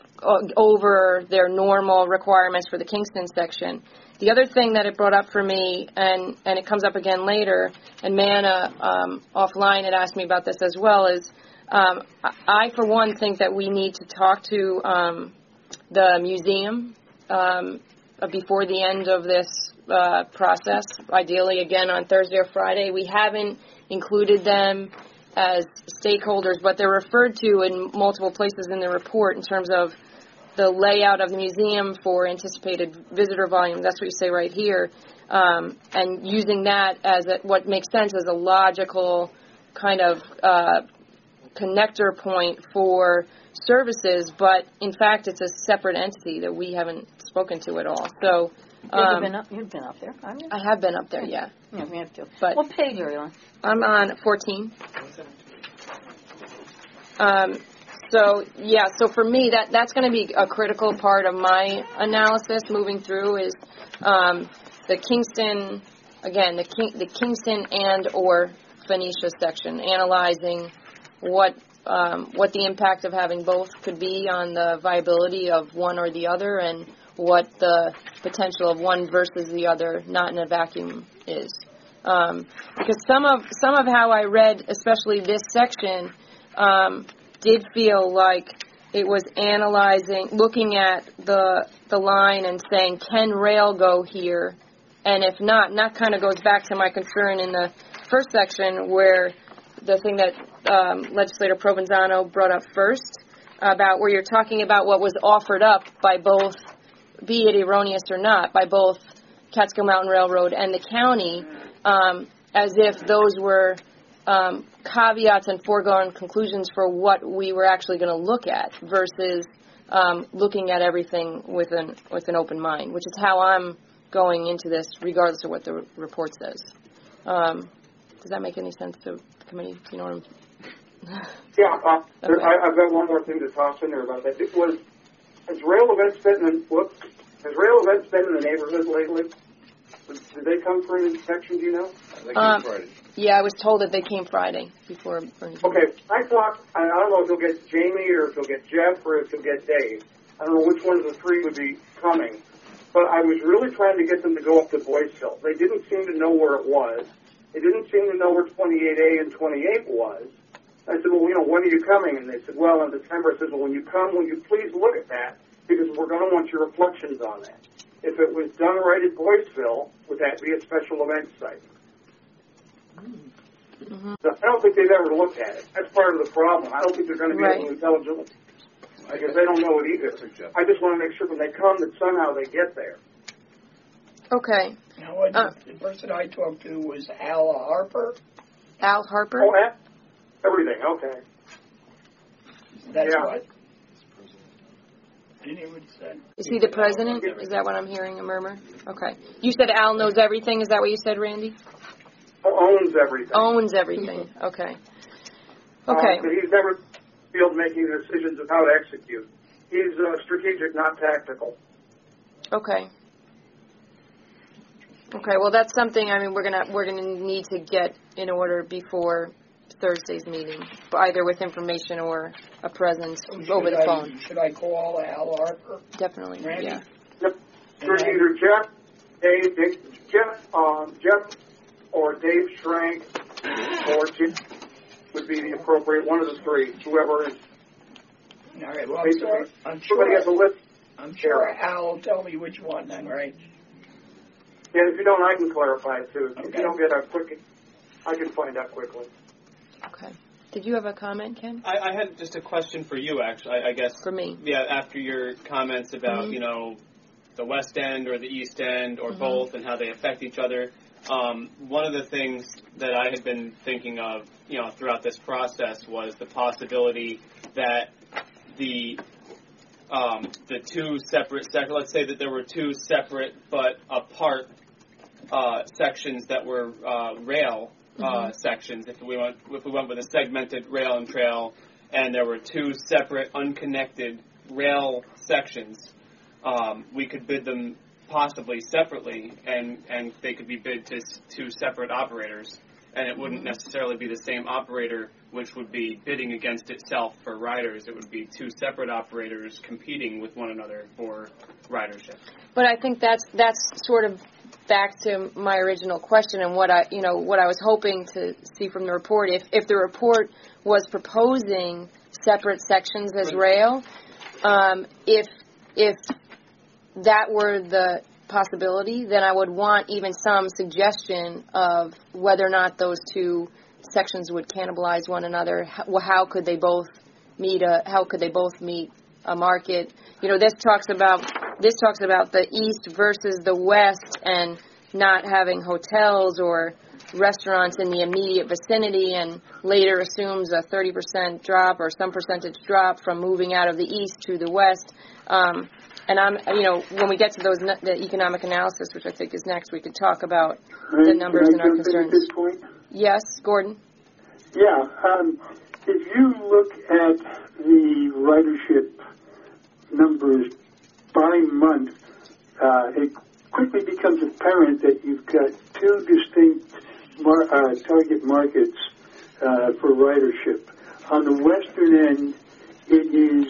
over their normal requirements for the Kingston section. The other thing that it brought up for me, and, and it comes up again later, and Manna um, offline had asked me about this as well, is um, I, for one, think that we need to talk to um, the museum um, before the end of this uh, process, ideally again on Thursday or Friday. We haven't included them as stakeholders, but they're referred to in multiple places in the report in terms of the layout of the museum for anticipated visitor volume. That's what you say right here. Um, and using that as a, what makes sense as a logical kind of uh, connector point for services, but in fact it's a separate entity that we haven't spoken to at all. So Um, um, you've, been up, you've been up there, haven't you? I have been up there, yeah. Yeah, we have to. But what page are you on? I'm on fourteen. Um, so, yeah, so for me, that that's going to be a critical part of my analysis moving through is um, the Kingston, again, the King, the Kingston and or Phoenicia section, analyzing what um, what the impact of having both could be on the viability of one or the other, and what the potential of one versus the other, not in a vacuum, is. Um, because some of some of how I read, especially this section, um, did feel like it was analyzing, looking at the the line and saying, can rail go here? And if not, and that kind of goes back to my concern in the first section, where the thing that um, Legislator Provenzano brought up first, about where you're talking about what was offered up by both, be it erroneous or not, by both Catskill Mountain Railroad and the county, um, as if those were um, caveats and foregone conclusions for what we were actually going to look at, versus um, looking at everything with an with an open mind, which is how I'm going into this, regardless of what the report says. Um, does that make any sense to the committee? You know what I'm... Yeah, uh, there, Okay. I, I've got one more thing to toss in there about that. It was, has Rail Events been in, whoops, has Rail Events been in the neighborhood lately? Did they come for an inspection, do you know? Um, yeah, I was told that they came Friday before. Okay, I thought, I I don't know if he'll get Jamie or if he'll get Jeff or if he'll get Dave. I don't know which one of the three would be coming. But I was really trying to get them to go up to Boyce Hill. They didn't seem to know where it was. They didn't seem to know where twenty-eight A and twenty-eight was. I said, well, you know, when are you coming? And they said, well, in December. I said, well, when you come, will you please look at that? Because we're going to want your reflections on that. If it was done right at Boyceville, would that be a special event site? Mm-hmm. So I don't think they've ever looked at it. That's part of the problem. I don't think they're going to be Right. able to intelligently, because they don't know it either. I just want to make sure when they come that somehow they get there. Okay. Now, what, Uh, the person I talked to was Al Harper. Al Harper? Oh, that? Everything, okay. That's Yeah. what? Didn't hear what he said. Is he the president? Is that what I'm hearing, a murmur? Okay. You said Al knows everything. Is that what you said, Randy? Owns everything. Owns everything. Okay. Okay. Uh, but he's never field making decisions of how to execute. He's uh, strategic, not tactical. Okay. Okay, well, that's something, I mean, we're gonna, we're gonna need to get in order before Thursday's meeting, either with information or a presence Should over the I- phone. Should I call Al Harper? Definitely, Randy? yeah. Yep. For either Jeff, Dave, Dave, Jeff, um, Jeff, or Dave Schrank, or Jim would be the appropriate one of the three. Whoever is. All right. Well, I'm basically, sure. I'm somebody sure. has a list. I'm sure Al will tell me which one then, right? Yeah, if you don't, I can clarify it too. If Okay. you don't get a quick, I can find out quickly. Okay. Did you have a comment, Ken? I, I had just a question for you, actually. I, I guess for me. Yeah, after your comments about Mhm. you know the West End or the East End or Mhm. both and how they affect each other. Um, one of the things that I had been thinking of, you know, throughout this process was the possibility that the um, the two separate sec- let's say that there were two separate but apart uh, sections that were uh, rail uh, Mhm. sections. If we went if we went with a segmented rail and trail, and there were two separate unconnected rail sections, um, we could bid them possibly separately, and, and they could be bid to s- two separate operators, and it wouldn't necessarily be the same operator which would be bidding against itself for riders. It would be two separate operators competing with one another for ridership. But I think that's that's sort of back to my original question and what I you know what I was hoping to see from the report. If if the report was proposing separate sections as rail, um, if if that were the possibility, then I would want even some suggestion of whether or not those two sections would cannibalize one another. How, how could they both meet a How could they both meet a market? You know, this talks about this talks about the East versus the West and not having hotels or restaurants in the immediate vicinity, and later assumes a thirty percent drop or some percentage drop from moving out of the East to the West. Um, and I'm, you know, when we get to those the economic analysis, which I think is next, we could talk about the numbers and our Can I jump in at concerns. this point? Yes, Gordon. Yeah, um, if you look at the ridership numbers by month, uh, it quickly becomes apparent that you've got two distinct mar- uh, target markets uh, for ridership. On the western end, it is,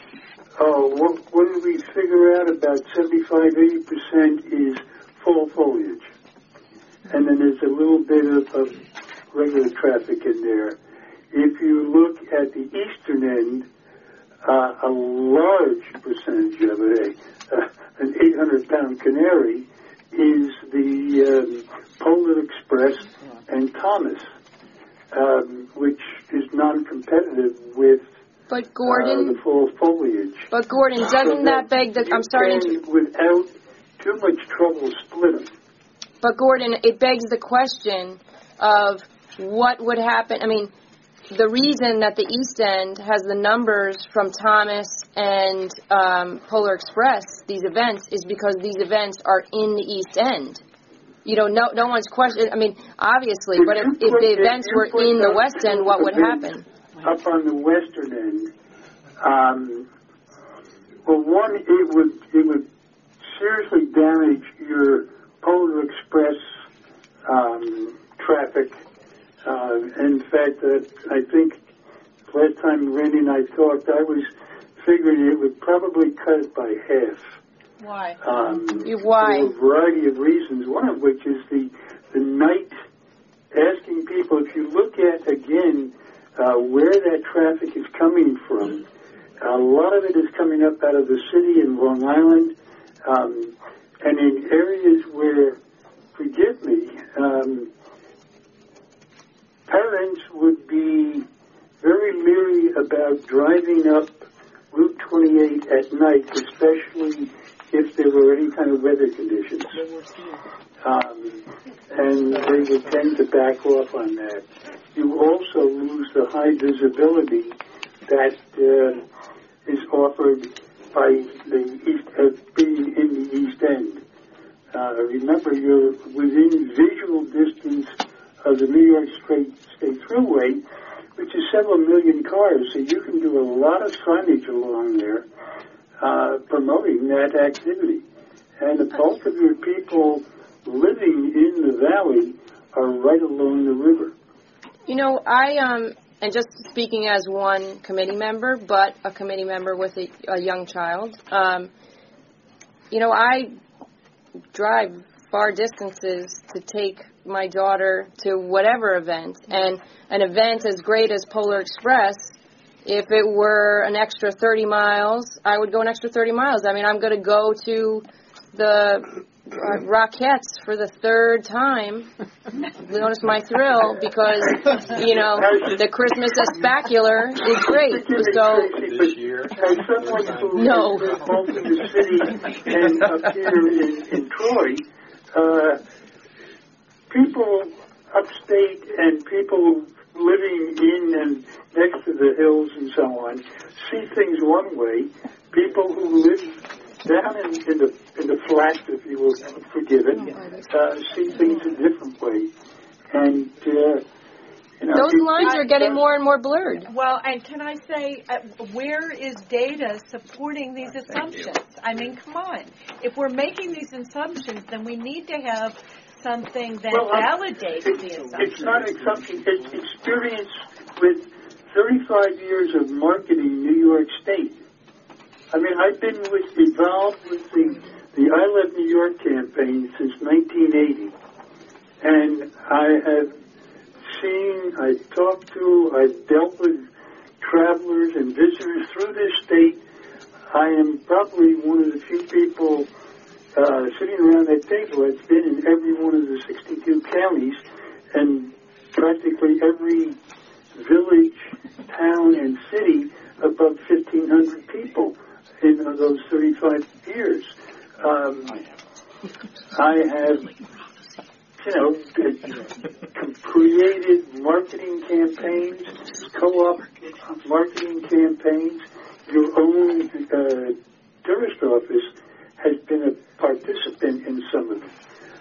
oh, what, what did we figure out? About seventy-five, eighty percent is fall foliage. And then there's a little bit of, of regular traffic in there. If you look at the eastern end, uh, a large percentage of it, a, uh, an eight hundred pound canary, is the um, Polar Express and Thomas, um, which is non-competitive with But Gordon, uh, the fall foliage. but Gordon, doesn't that beg the? I'm sorry to You can, without too much trouble, split them. But Gordon, it begs the question of what would happen. I mean, the reason that the East End has the numbers from Thomas and um, Polar Express, these events, is because these events are in the East End. You know, no, no one's question. I mean, obviously, but if, if the events were in the West End, what would happen? Up on the western end, um, well, one, it would it would seriously damage your Polar Express um, traffic. Uh, in fact, uh, I think last time Randy and I talked, I was figuring it would probably cut it by half. Why? Um, You, why? For a variety of reasons, one of which is the, the night, asking people, if you look at, again, uh, where that traffic is coming from, a lot of it is coming up out of the city in Long Island, um, and in areas where, forgive me, um, parents would be very leery about driving up Route twenty-eight at night, especially if there were any kind of weather conditions. Um, and they would tend to back off on that. You also lose the high visibility that uh, is offered by the East, uh, being in the East End. Uh, remember, you're within visual distance of the New York State, State Thruway, which is several million cars, so you can do a lot of signage along there uh, promoting that activity. And the bulk of your people living in the valley are right along the river. You know, I, um, and just speaking as one committee member, but a committee member with a, a young child, um, you know, I drive far distances to take my daughter to whatever event, and an event as great as Polar Express, if it were an extra thirty miles, I would go an extra thirty miles. I mean, I'm going to go to the uh, Rockettes for the third time. Notice my thrill, because, you know, the Christmas Spectacular is great. So, this year, as someone who no. is both in the city and up here in, in Troy, uh, people upstate and people living in and next to the hills and so on see things one way. People who live down in, in the in the flats, if you will forgive it, uh, see things a different way. And uh, you know, those lines are getting more and more blurred. Well, and can I say, uh, where is data supporting these assumptions? I mean, come on. If we're making these assumptions, then we need to have something that well, validates it's, the assumptions. It's not assumption. It's experience with thirty-five years of marketing New York State. I mean, I've been with, involved with the, the I Love New York campaign since nineteen eighty. And I have seen, I've talked to, I've dealt with travelers and visitors through this state. I am probably one of the few people uh, sitting around that table that's been in every one of the sixty-two counties and practically every village, town, and city above fifteen hundred people in those thirty-five years. Um, I have, you know, created marketing campaigns, co-op marketing campaigns. Your own uh, tourist office has been a participant in some of them.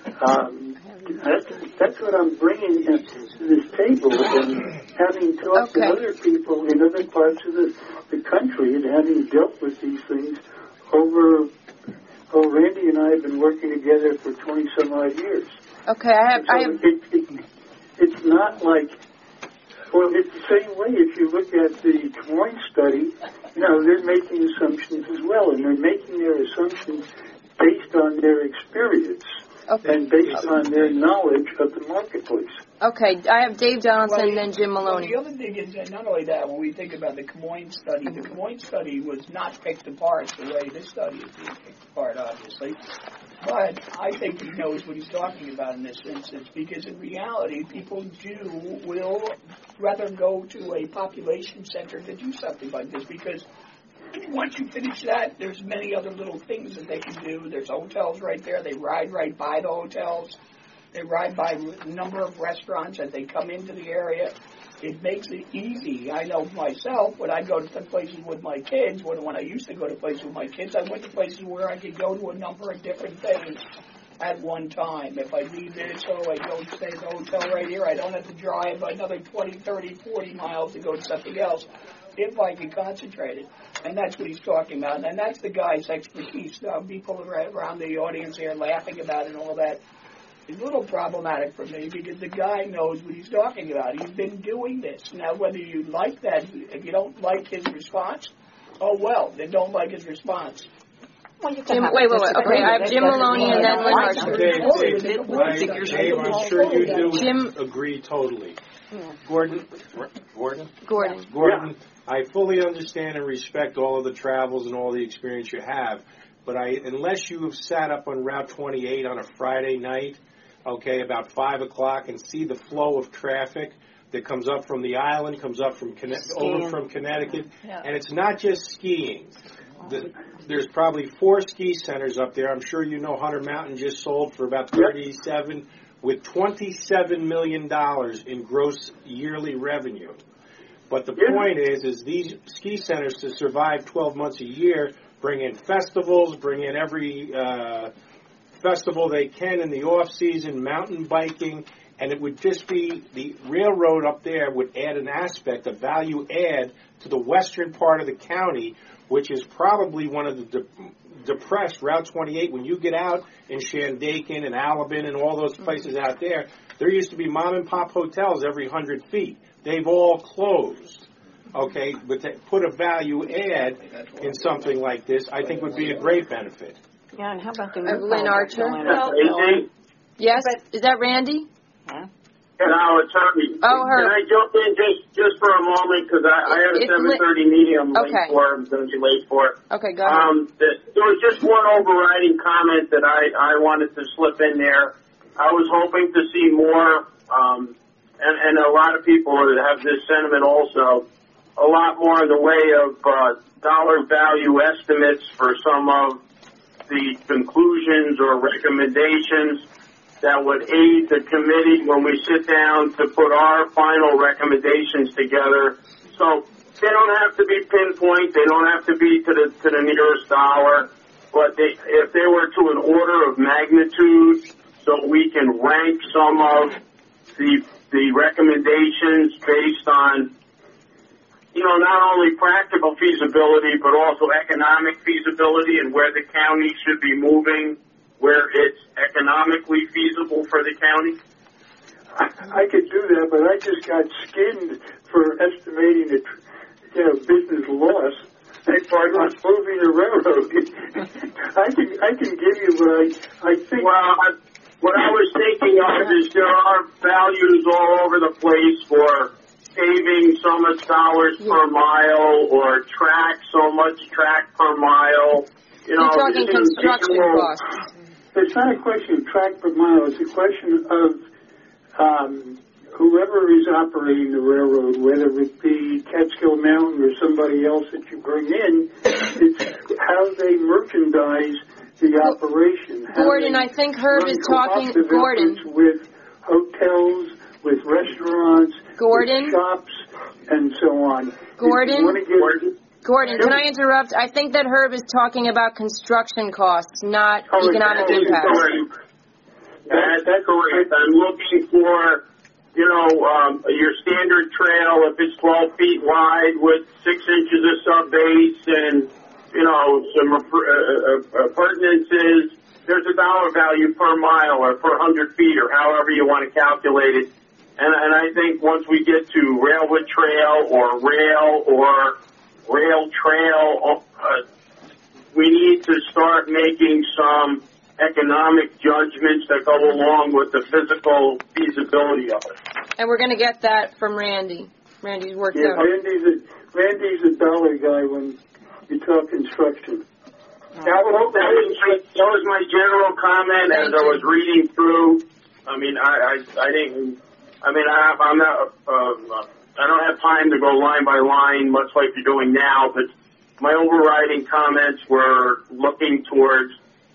Um, that's, that's what I'm bringing to this table, and having talked okay. to other people in other parts of the, the country and having dealt with these things over, oh, Randy and I have been working together for twenty some odd years. Okay, I have, so I have... It, it, it's not like, well, it's the same way if you look at the Des Moines study, you know, they're making assumptions as well, and they're making their assumptions based on their experience. Okay. And based on their knowledge of the marketplace. Okay, I have Dave Donaldson well, and then Jim Maloney. Well, the other thing is that not only that, when we think about the Des Moines study, the Des Moines study was not picked apart the way this study is being picked apart, obviously. But I think he knows what he's talking about in this instance, because in reality, people do will rather go to a population center to do something like this, because once you finish that, there's many other little things that they can do. There's hotels right there. They ride right by the hotels. They ride by a number of restaurants as they come into the area. It makes it easy. I know myself, when I go to places with my kids, when, when I used to go to places with my kids, I went to places where I could go to a number of different things at one time. If I leave this, so I go stay at the hotel right here, I don't have to drive another twenty, thirty, forty miles to go to something else, if I can concentrate it. And that's what he's talking about. And that's the guy's expertise. Now, people around the audience here laughing about it and all that. It's a little problematic for me, because the guy knows what he's talking about. He's been doing this. Now, whether you like that, if you don't like his response, oh, well, then don't like his response. Well, Jim, wait, wait, wait. Okay, I have Jim Maloney and then Lynn Marshall. Dave, Dave, Dave, Dave, I'm sure you do Jim, agree totally. Gordon? Gordon? Gordon. Gordon, yeah. I fully understand and respect all of the travels and all the experience you have, but I, unless you have sat up on Route twenty-eight on a Friday night, okay, about five o'clock, and see the flow of traffic that comes up from the island, comes up from over from Connecticut, yeah. And it's not just skiing. The, there's probably four ski centers up there. I'm sure you know Hunter Mountain just sold for about thirty-seven, with twenty-seven million dollars in gross yearly revenue. But the yeah. point is, is these ski centers, to survive twelve months a year, bring in festivals, bring in every uh, festival they can in the off-season, mountain biking, and it would just be, the railroad up there would add an aspect, a value add to the western part of the county, which is probably one of the de- depressed Route twenty-eight. When you get out in Shandaken and Alabin and all those places out there, there used to be mom and pop hotels every hundred feet. They've all closed. Okay, but to put a value add in something like this, I think would be a great benefit. Yeah, and how about the Uh, Lynn Archer? Well, Yes, is that Randy? Yeah. No, it's Herbie. Oh, Herb. Can I jump in just just for a moment because I, I have a It's seven thirty li- meeting I'm Okay. late for. I'm going to be late for. Okay, go ahead. Um, the, there was just one overriding comment that I I wanted to slip in there. I was hoping to see more, um, and and a lot of people have this sentiment also. A lot more in the way of uh, dollar value estimates for some of the conclusions or recommendations that would aid the committee when we sit down to put our final recommendations together. So they don't have to be pinpoint. They don't have to be to the to the nearest dollar. But they, if they were to an order of magnitude, so we can rank some of the the recommendations based on, you know, not only practical feasibility but also economic feasibility and where the county should be moving, where it's economically feasible for the county? I, I could do that, but I just got skinned for estimating the, you know, business loss by not moving the railroad. I can I can give you what I I think. Well, I, what I was thinking of is there are values all over the place for saving so much dollars per mile or track so much track per mile. You know, You're talking it's construction individual- costs. It's not a question of track per mile. It's a question of um, whoever is operating the railroad, whether it be Catskill Mountain or somebody else that you bring in. It's how they merchandise the operation. How Gordon, they I think Herb run is talking. cooperative Gordon. efforts with hotels, with restaurants, Gordon? with shops, and so on. Gordon? If you want to get, Gordon, can I interrupt? I think that Herb is talking about construction costs, not Oh, economic that's impact. correct. That, that's correct. I'm looking for, you know, um, your standard trail, if it's twelve feet wide with six inches of subbase and, you know, some uh, uh, appurtenances, there's a dollar value per mile or per hundred feet or however you want to calculate it. And, and I think once we get to railway trail or rail or rail trail, uh, we need to start making some economic judgments that go along with the physical feasibility of it. And we're going to get that from Randy. Randy's worked yeah, out. Randy's a, Randy's a dollar guy when you talk construction. That was, that was, my, that was my general comment as I was reading through. I mean, I, I, I didn't, I mean, I, I'm not, uh, I don't have time to go line by line, much like you're doing now, but my overriding comments were looking towards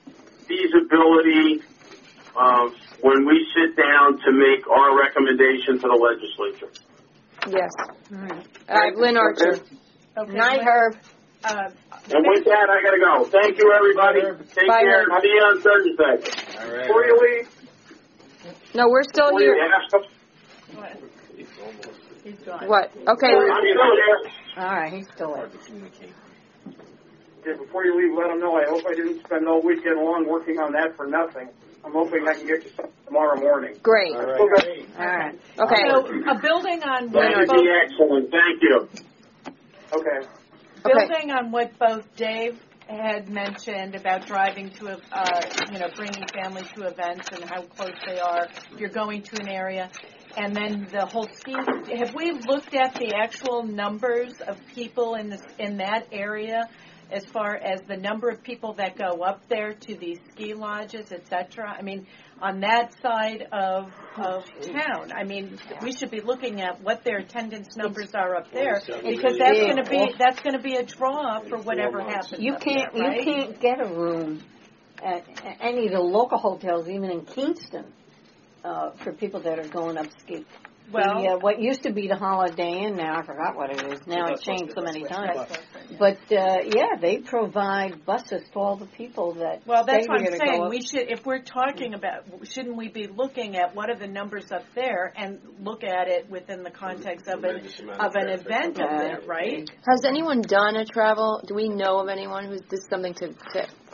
feasibility uh, when we sit down to make our recommendation to the legislature. Yes. All right. Uh, Lynn Archer. Okay. Night, Herb. Uh, And with that, I got to go. Thank you, everybody. Take Bye, care. Herb. See you on Thursday. All right. Before you leave, No, we're still before you here. leave, He's gone. What? Okay. I'm still here. All right, he's still there. Yeah, before you leave, let them know. I hope I didn't spend all weekend long working on that for nothing. I'm hoping I can get you something tomorrow morning. Great. All Okay. All right. Okay. So, a building on what That'd both, be excellent. Thank you. Okay. Okay. building on what both Dave had mentioned about driving to, a, uh, you know, bringing families to events and how close they are. If you're going to an area, and then the whole ski. Have we looked at the actual numbers of people in this in that area, as far as the number of people that go up there to these ski lodges, et cetera? I mean, on that side of of town, I mean, we should be looking at what their attendance numbers are up there, because that's going to be that's going to be a draw for whatever happens. You up can't there, right? you can't get a room at any of the local hotels, even in Kingston, uh, for people that are going up ski. Well, the, uh, what used to be the Holiday Inn, now I forgot what it is. Now it's changed so many times. That's yeah. But uh, yeah, they provide buses to all the people that. Well, that's say what they're I'm gonna saying. go up. We should, if we're talking about, shouldn't we be looking at what are the numbers up there and look at it within the context of an of an event up there, right? Has anyone done a travel? Do we know of anyone who's this is something to, to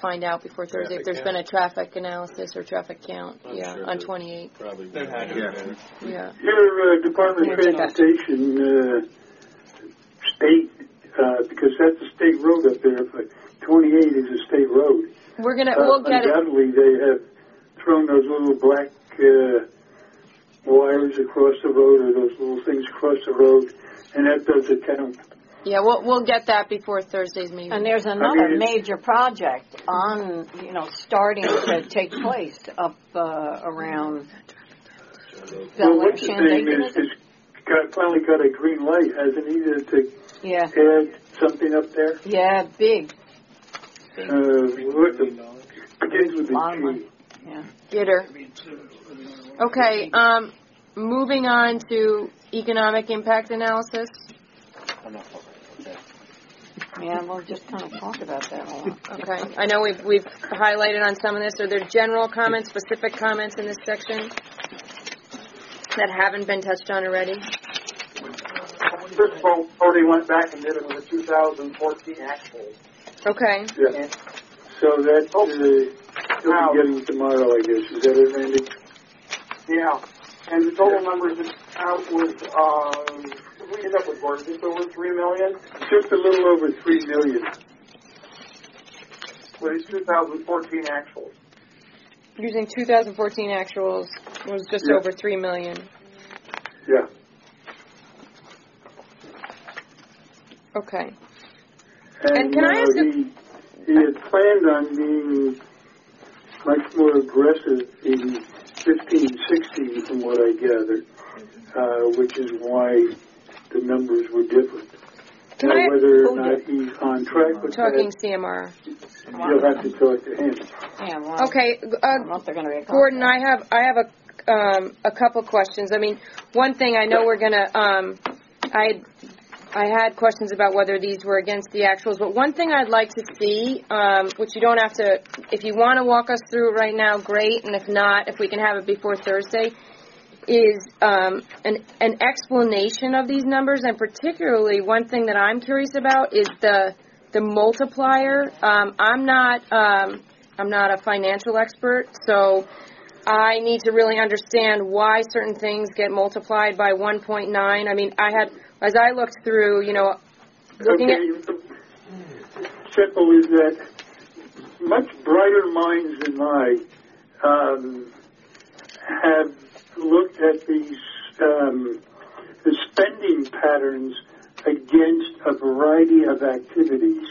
find out before Thursday if Traffic there's count. been a traffic analysis or traffic count. I'm yeah, sure on that twenty-eight. Probably. There had to Yeah. have been. Yeah. Your uh, Department of Yeah, check that. Transportation, uh, state, uh, because that's a state road up there, but twenty-eight is a state road. We're gonna. Uh, we'll get it. undoubtedly, they have thrown those little black uh, wires across the road, or those little things across the road, and that does a count. Yeah, we'll we'll get that before Thursday's meeting. And there's another mean, major project on, you know, starting to take place up uh, around Well, Bel Air, what's his name Shandaken, is, is it? is got, finally got a green light, hasn't he, to, to Yeah, add something up there? yeah, big. Uh, what the, begins with Lot of a money. G. Yeah. Getter. Okay. Um, moving on to economic impact analysis. Yeah, we'll just kind of talk about that a lot. Okay. I know we've we've highlighted on some of this. Are there general comments, specific comments in this section that haven't been touched on already? First of all, Cody went back and did it with the two thousand fourteen actuals. Okay. Yeah. So that, uh, you'll be getting tomorrow, I guess. Is that it, Randy? Yeah. And the total numbers out was, um, what did we end up with, Gordon? Just over three million? Just a little over three million. With his two thousand fourteen actuals. Using two thousand fourteen actuals was just Yeah. over three million. Yeah. Okay. And, And can you I know, ask a- he, he had planned on being much more aggressive in fifteen, sixteen, from what I gathered, uh, which is why the numbers were different. Can now, I- whether or oh, not he's on track with Talking that, C M R. you'll have to talk to him. Yeah, well, Okay, I uh, don't know if they're going to be a Gordon, I have I have a um, a couple questions. I mean, one thing I know we're gonna um, I I had questions about whether these were against the actuals, but one thing I'd like to see, um, which you don't have to, if you want to walk us through it right now, great, and if not, if we can have it before Thursday, is um, an an explanation of these numbers, and particularly one thing that I'm curious about is the the multiplier. Um, I'm not um, I'm not a financial expert, so I need to really understand why certain things get multiplied by one point nine. I mean, I had as I looked through, you know, looking okay. Simple is that much brighter minds than I um, have looked at these um, the spending patterns against a variety of activities,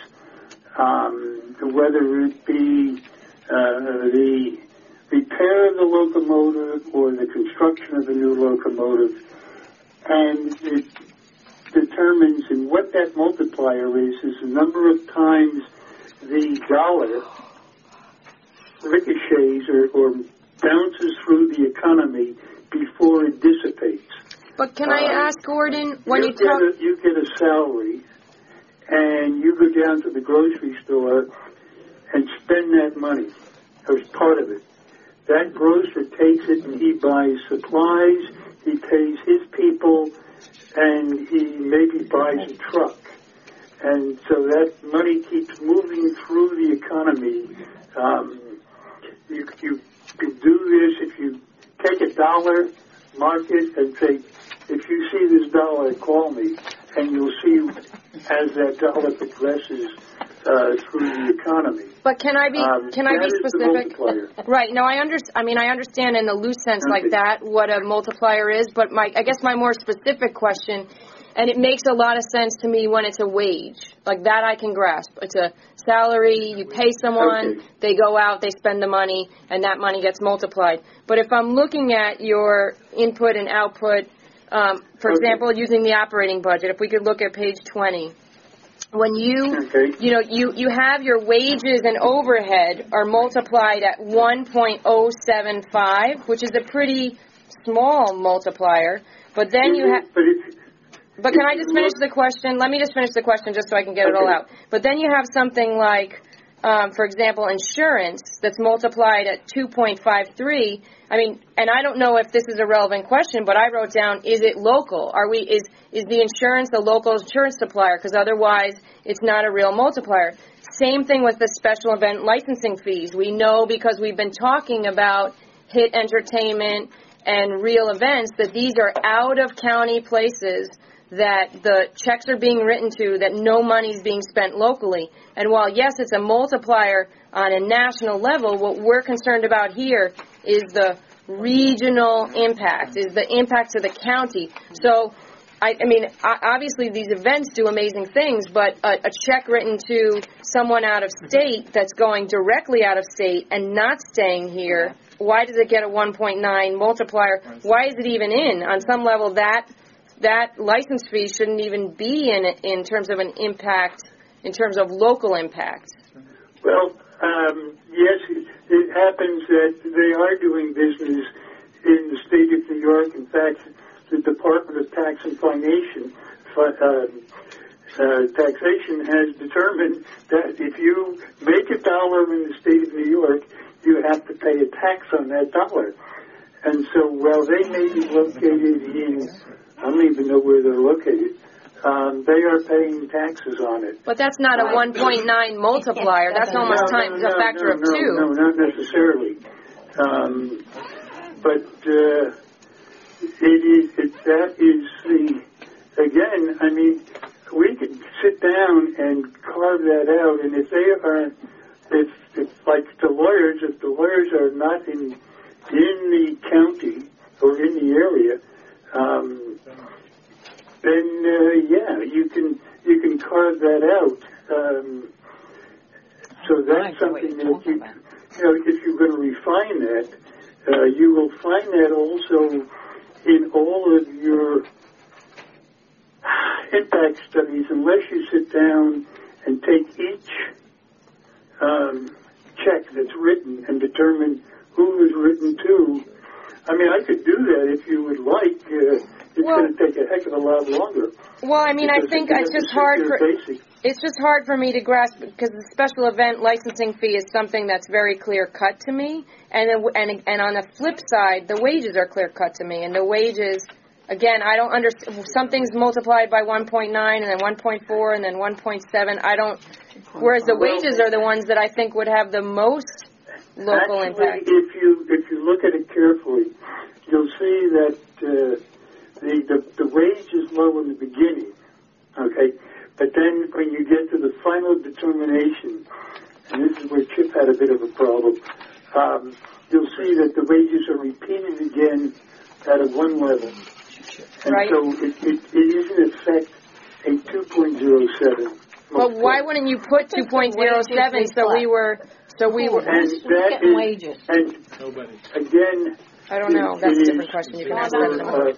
um, whether it be uh, the repair of the locomotive or the construction of a new locomotive, and it determines, and what that multiplier is, is the number of times the dollar ricochets or, or bounces through the economy before it dissipates. But can I Uh, ask, Gordon, when you, you get talk... a, you get a salary, and you go down to the grocery store and spend that money as part of it. That grocer takes it and he buys supplies, he pays his people, and he maybe buys a truck. And so that money keeps moving through the economy. Um, you, you can do this if you take a dollar, mark it, and say, if you see this dollar, call me, and you'll see as that dollar progresses uh, through the economy. But can I be Um, can I that be is the specific? multiplier. Right. No, I under, I mean, I understand in the loose sense like Okay. that what a multiplier is, but my I guess my more specific question, and it makes a lot of sense to me when it's a wage. Like that I can grasp. It's a salary, you pay someone, Okay. they go out, they spend the money, and that money gets multiplied. But if I'm looking at your input and output, um, for Okay. example, using the operating budget, if we could look at page twenty. When you, Okay. you know, you, you have your wages and overhead are multiplied at one point oh seven five, which is a pretty small multiplier. But then you have, But if, but can I just finish the question? Let me just finish the question just so I can get it all Okay. out. But then you have something like, um, for example, insurance that's multiplied at two point five three. I mean, and I don't know if this is a relevant question, but I wrote down, is it local? Are we, is, is the insurance a local insurance supplier? Because otherwise, it's not a real multiplier. Same thing with the special event licensing fees. We know because we've been talking about Hit Entertainment and Real Events that these are out-of-county places that the checks are being written to, that no money is being spent locally. And while, yes, it's a multiplier on a national level, what we're concerned about here is the regional impact, is the impact to the county. So, I, I mean, obviously these events do amazing things, but a, a check written to someone out of state that's going directly out of state and not staying here, why does it get a one point nine multiplier? Why is it even in? On some level, that that license fee shouldn't even be in in terms of an impact, in terms of local impact. Well, um, yes, it, it happens that they are doing business in the state of New York. In fact, the Department of Tax and Financial, uh, uh, Taxation has determined that if you make a dollar in the state of New York, you have to pay a tax on that dollar. And so while they may be located in, I don't even know where they're located, um, they are paying taxes on it. But that's not a one point nine multiplier. That's almost no, times no, a factor no, of no, two. No, not necessarily. Um, but uh, it is, it, that is the, again, I mean, we could sit down and carve that out, and if they are, if, if like the lawyers, if the lawyers are not in in the county or in the area, um, then uh, yeah, you can you can carve that out. Um, so that's something that you, you know, if you're going to refine that, uh, you will find that also in all of your impact studies, unless you sit down and take each um, check that's written and determine who was written to. I mean, I could do that if you would like. Uh, it's well, going to take a heck of a lot longer. Well, I mean, I think it's just hard for basic. it's just hard for me to grasp because the special event licensing fee is something that's very clear cut to me, and and and on the flip side, the wages are clear cut to me, and the wages. Again, I don't understand. Something's multiplied by one point nine, and then one point four, and then one point seven. I don't. Whereas the wages are the ones that I think would have the most local Actually, impact. if you if you look at it carefully, you'll see that uh, the, the the wage is low in the beginning. Okay, but then when you get to the final determination, and this is where Chip had a bit of a problem, um, you'll see that the wages are repeated again at a one level. And right. so it, it, it is in effect a two point oh seven. Well, why wouldn't you put two point oh seven so we were, so we were, and that is, wages? And Nobody. Again, I don't know. That's a different question. You can ask that. uh,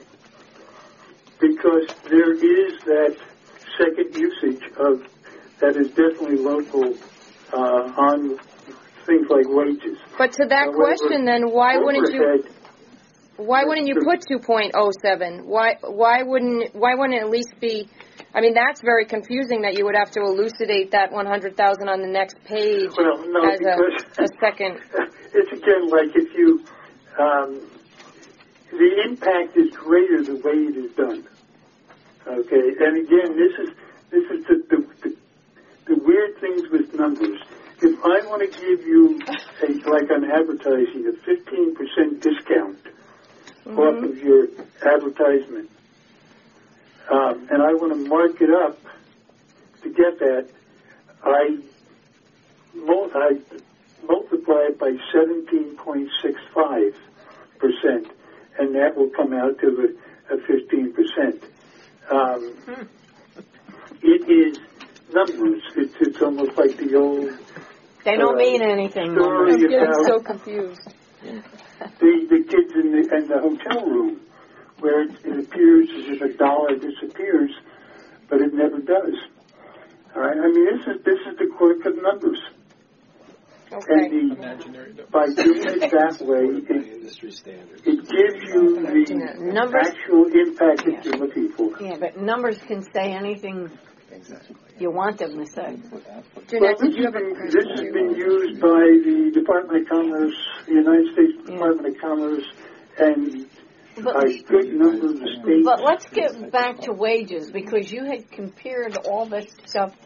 because there is that second usage of that is definitely local uh, on things like wages. But to that However, question, then, why wouldn't you? overhead, Why wouldn't you put two point oh seven? Why why wouldn't why wouldn't it at least be? I mean, that's very confusing that you would have to elucidate that one hundred thousand on the next page well, no, as a, a second. It's again like if you um, the impact is greater the way it is done. Okay, and again, this is this is the the, the, the weird things with numbers. If I want to give you a, like on advertising a fifteen percent discount. Mm-hmm. off of your advertisement. Um, and I want to mark it up to get that. I, mul- I multiply it by seventeen point six five percent, and that will come out to a, a fifteen percent. Um, hmm. It is numbers. It's, it's almost like the old... They don't uh, mean anything. Story I'm getting about so confused. The, the kids in the, in the hotel room, where it, it appears as if a dollar disappears, but it never does. All right, I mean this is this is the quirk of numbers. Okay. And the, by doing it that way, it, it gives you the numbers, actual impact that yeah. you're looking for. Yeah, but numbers can say anything you want them to say. Well, this, has been, this has been used by the Department of Commerce, the United States Department yeah. of Commerce, and but, a good number of the states. But let's get back to wages, because you had compared all this stuff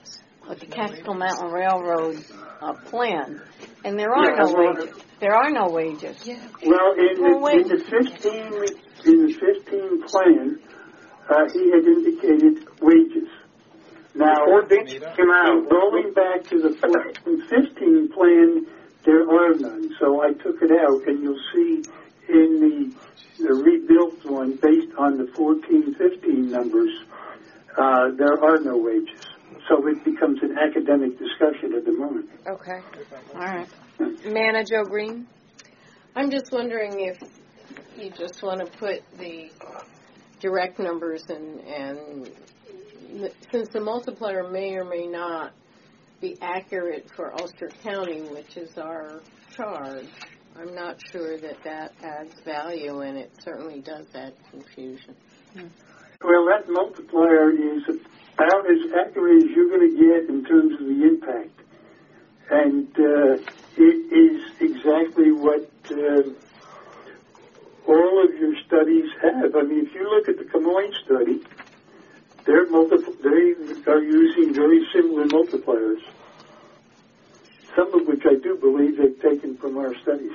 with the Catskill Mountain Railroad uh, plan, and there are Yeah, no well, wages. There are no wages. Well, in the, Well, in the fifteen, in the fifteen plan, uh, he had indicated wages. Now, came out. going back to the fourteen fifteen plan, there are none. So I took it out, and you'll see in the, the rebuilt one, based on the fourteen fifteen numbers, uh, there are no wages. So it becomes an academic discussion at the moment. Okay. All right. Manna Jo Green? I'm just wondering if you just want to put the direct numbers and, and since the multiplier may or may not be accurate for Ulster County, which is our charge, I'm not sure that that adds value, and it certainly does add confusion. Hmm. Well, that multiplier is about as accurate as you're going to get in terms of the impact. And uh, it is exactly what uh, all of your studies have. I mean, if you look at the Camoin study, they're multipl- they are using very similar multipliers, some of which I do believe they've taken from our studies.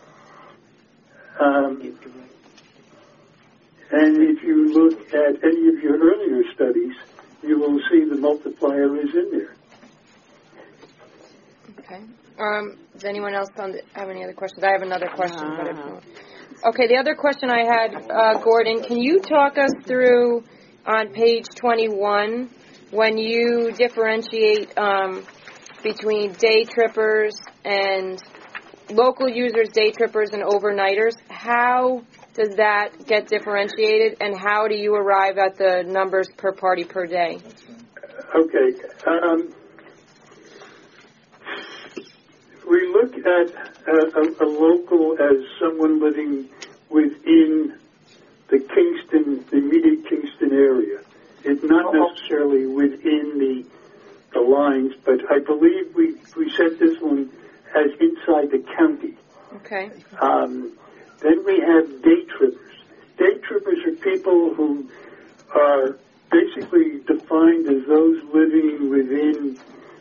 Um, and if you look at any of your earlier studies, you will see the multiplier is in there. Okay. Um, does anyone else on the, have any other questions? I have another question, but I don't. Okay, the other question I had, uh, Gordon, can you talk us through on page twenty-one when you differentiate um, between day trippers and local users, day trippers, and overnighters? How does that get differentiated, and how do you arrive at the numbers per party per day? Okay. Um, we look at a, a, a local as someone living within the Kingston, the immediate Kingston area. It's not necessarily within the the lines, but I believe we, we set this one as inside the county. Okay. Um, then we have day trippers. Day trippers are people who are basically defined as those living within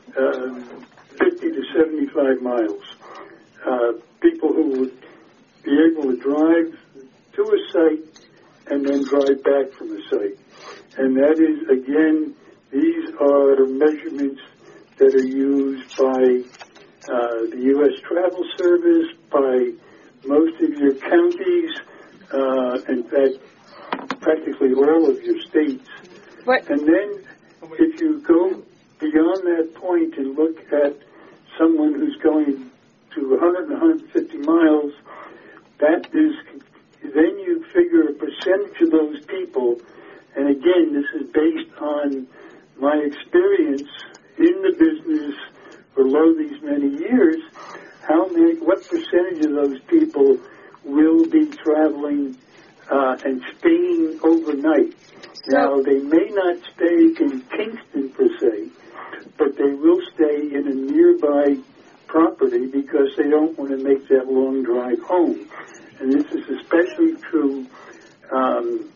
um, fifty to seventy-five miles. Uh, people who would be able to drive to a site and then drive back from a site. And that is, again, these are measurements that are used by uh, the U S Travel Service, by most of your counties, uh, in fact, practically all of your states. What? And then if you go beyond that point and look at someone who's going to one hundred and one hundred fifty miles, that is, then you figure a percentage of those people, and again, this is based on my experience in the business for lo these many years, how many, what percentage of those people will be traveling uh, and staying overnight. Now, they may not stay in Kingston per se, but they will stay in a nearby property because they don't want to make that long drive home. And this is especially true um,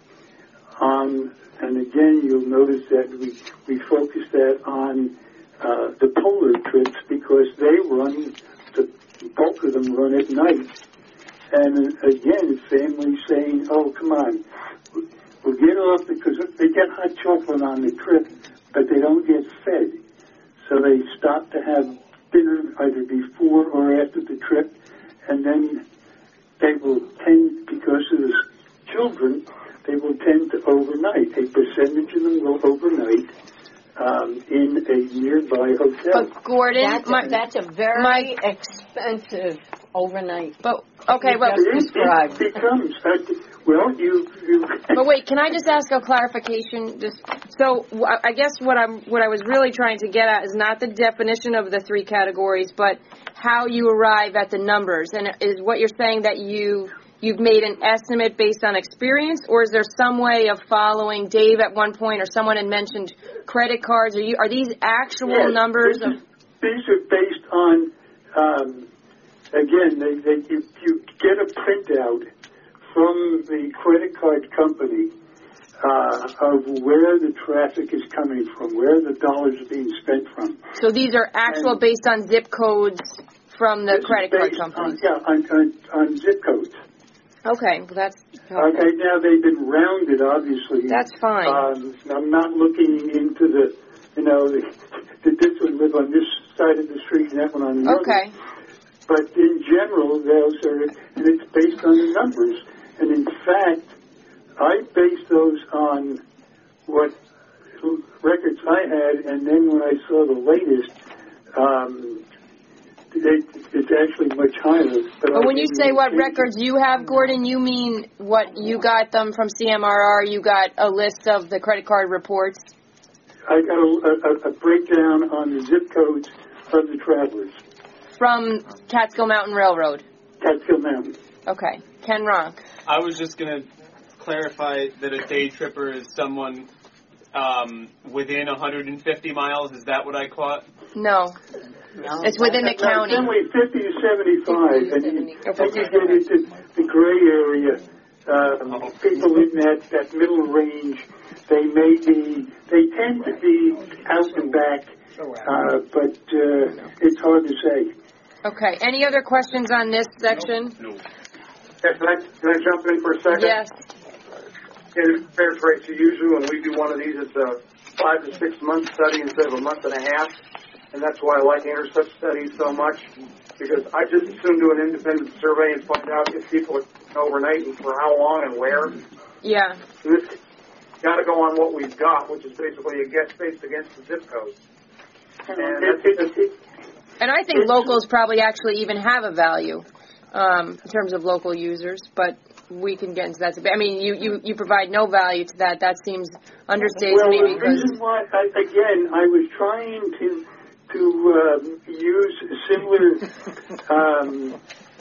on, and again, you'll notice that we, we focus that on uh, the polar trips because they run, the bulk of them run at night. And again, families saying, oh, come on, we'll get off because they get hot chocolate on the trip, but they don't get fed. So they stop to have dinner either before or after the trip, and then they will tend, because of the children, they will tend to overnight. A percentage of them will overnight um, in a nearby hotel. But Gordon, that's, my, a, that's a very my, expensive overnight. But okay, well, it, it becomes. Well, you. you but wait, can I just ask a clarification? Just so I guess what I'm what I was really trying to get at is not the definition of the three categories, but how you arrive at the numbers. And is what you're saying that you you've made an estimate based on experience, or is there some way of following? Dave at one point, or someone had mentioned credit cards. Are you are these actual yes, numbers? These, Of, these are based on. Um, again, they, they you, you get a printout from the credit card company uh, of where the traffic is coming from, where the dollars are being spent from. So these are actual And based on zip codes from the this is credit card based companies. On, yeah, on, on, on zip codes. Okay, well, that's helpful. Okay, now they've been rounded, obviously. That's fine. Um, I'm not looking into the, you know, the, did this one live on this side of the street and that one on the Okay. other. But in general, those are, and it's based on the numbers. And in fact, I based those on what records I had, and then when I saw the latest, um, it, it's actually much higher. But, But I when you didn't say what change it. records you have, Gordon, you mean what you got them from C M R R? You got a list of the credit card reports? I got a, a, a breakdown on the zip codes of the travelers. From Catskill Mountain Railroad? Catskill Mountain. Okay. Ken Ronk. I was just going to clarify that a day tripper is someone um, within one hundred fifty miles. Is that what I caught? No. No. It's within the No, county. It's only fifty to seventy-five, and you, and you get into the gray area. Um, people in that, that middle range, they may be, they tend to be out and back, uh, but uh, it's hard to say. Okay. Any other questions on this section? No. Can I, can I jump in for a second? Yes. In fair trade, so usually when we do one of these, it's a five to six month study instead of a month and a half. And that's why I like intercept studies so much, because I just assume do an independent survey and find out if people are overnight and for how long and where. Yeah. And this got to go on what we've got, which is basically a guess based against the zip code. And that's it. And I think locals probably actually even have a value um, in terms of local users, but we can get into that. I mean, you, you, you provide no value to that. That seems understated Well, to me the because... reason why, I, again, I was trying to to um, use similar um,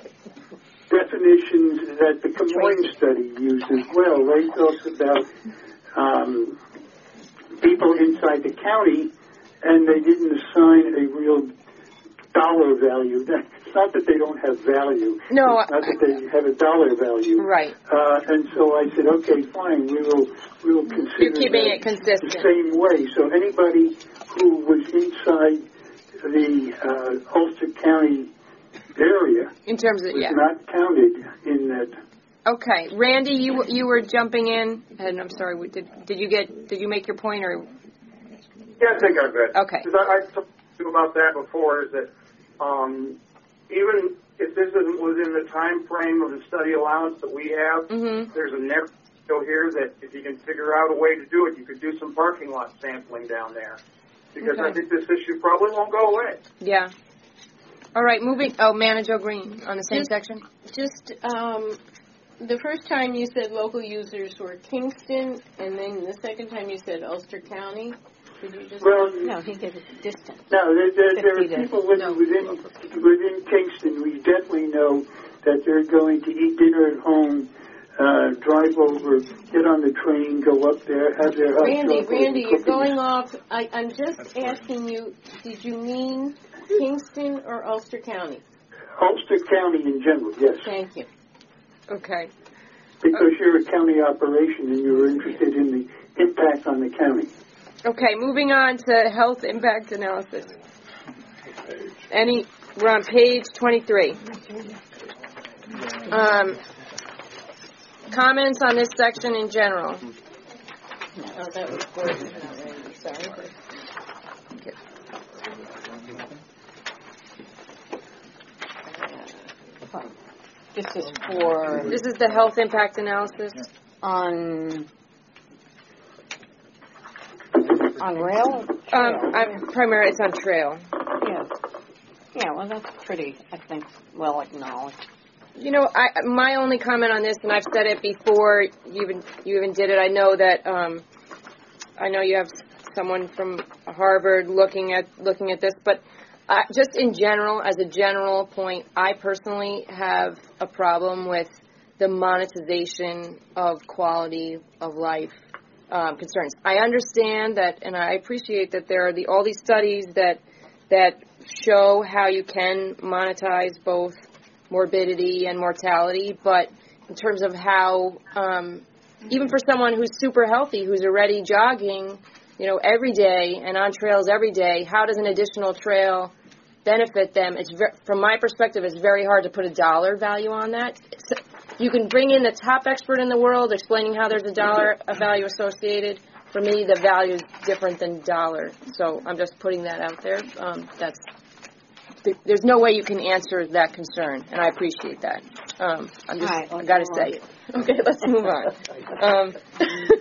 definitions that the Camoin study used as well. They talked about um, people inside the county, and they didn't assign a real dollar value. It's not that they don't have value. No. It's not that they have a dollar value. Right. Uh, and so I said, okay, fine, we will we will consider You're keeping that it consistent. the same way. So anybody who was inside the uh, Ulster County area in terms of was yeah. not counted in that. Okay, Randy, you you were jumping in, and I'm sorry. we- Did did you get did you make your point or? Yeah, I think I read. Okay. Because I, I talked to you about that before, is that um, even if this isn't within the time frame of the study allowance that we have, Mm-hmm. there's a narrative here that if you can figure out a way to do it, you could do some parking lot sampling down there. Because Okay. I think this issue probably won't go away. Yeah. All right, moving. Oh, Manager Green on the same Just- section. Just, um, the first time you said local users were Kingston, and then the second time you said Ulster County. Did you just? Well, No, he gave us distance. No, there, there, there fifty are to- people within, no. within within Kingston. We definitely know that they're going to eat dinner at home, uh, drive over, get on the train, go up there, have their hot Randy, chocolate, Randy, and you're cookies. going off. I, I'm just asking you, did you mean Kingston or Ulster County? Ulster County in general, yes. Thank you. Okay. Because you're a county operation and you're interested in the impact on the county. Okay, moving on to health impact analysis. Any? We're on page twenty-three. Um, comments on this section in general. Oh, that was Gordon, not Randy. Sorry. This is for This is the health impact analysis. on on rail. Um, I'm primarily it's on trail. Yeah. Yeah. Well, that's pretty. I think well acknowledged. You know, I, my only comment on this, and I've said it before, you even you even did it. I know that um, I know you have someone from Harvard looking at looking at this, but uh, just in general, as a general point, I personally have a problem with the monetization of quality of life um, concerns. I understand that, and I appreciate that there are the all these studies that that show how you can monetize both morbidity and mortality, but in terms of how um, even for someone who's super healthy, who's already jogging, you know, every day and on trails every day, how does an additional trail benefit them? It's ver- from my perspective, it's very hard to put a dollar value on that. So you can bring in the top expert in the world explaining how there's a dollar a value associated. For me, the value is different than dollar. So I'm just putting that out there. Um, that's there's no way you can answer that concern, and I appreciate that. Um, I'm just right, I got to say it. Okay, let's move on. Um,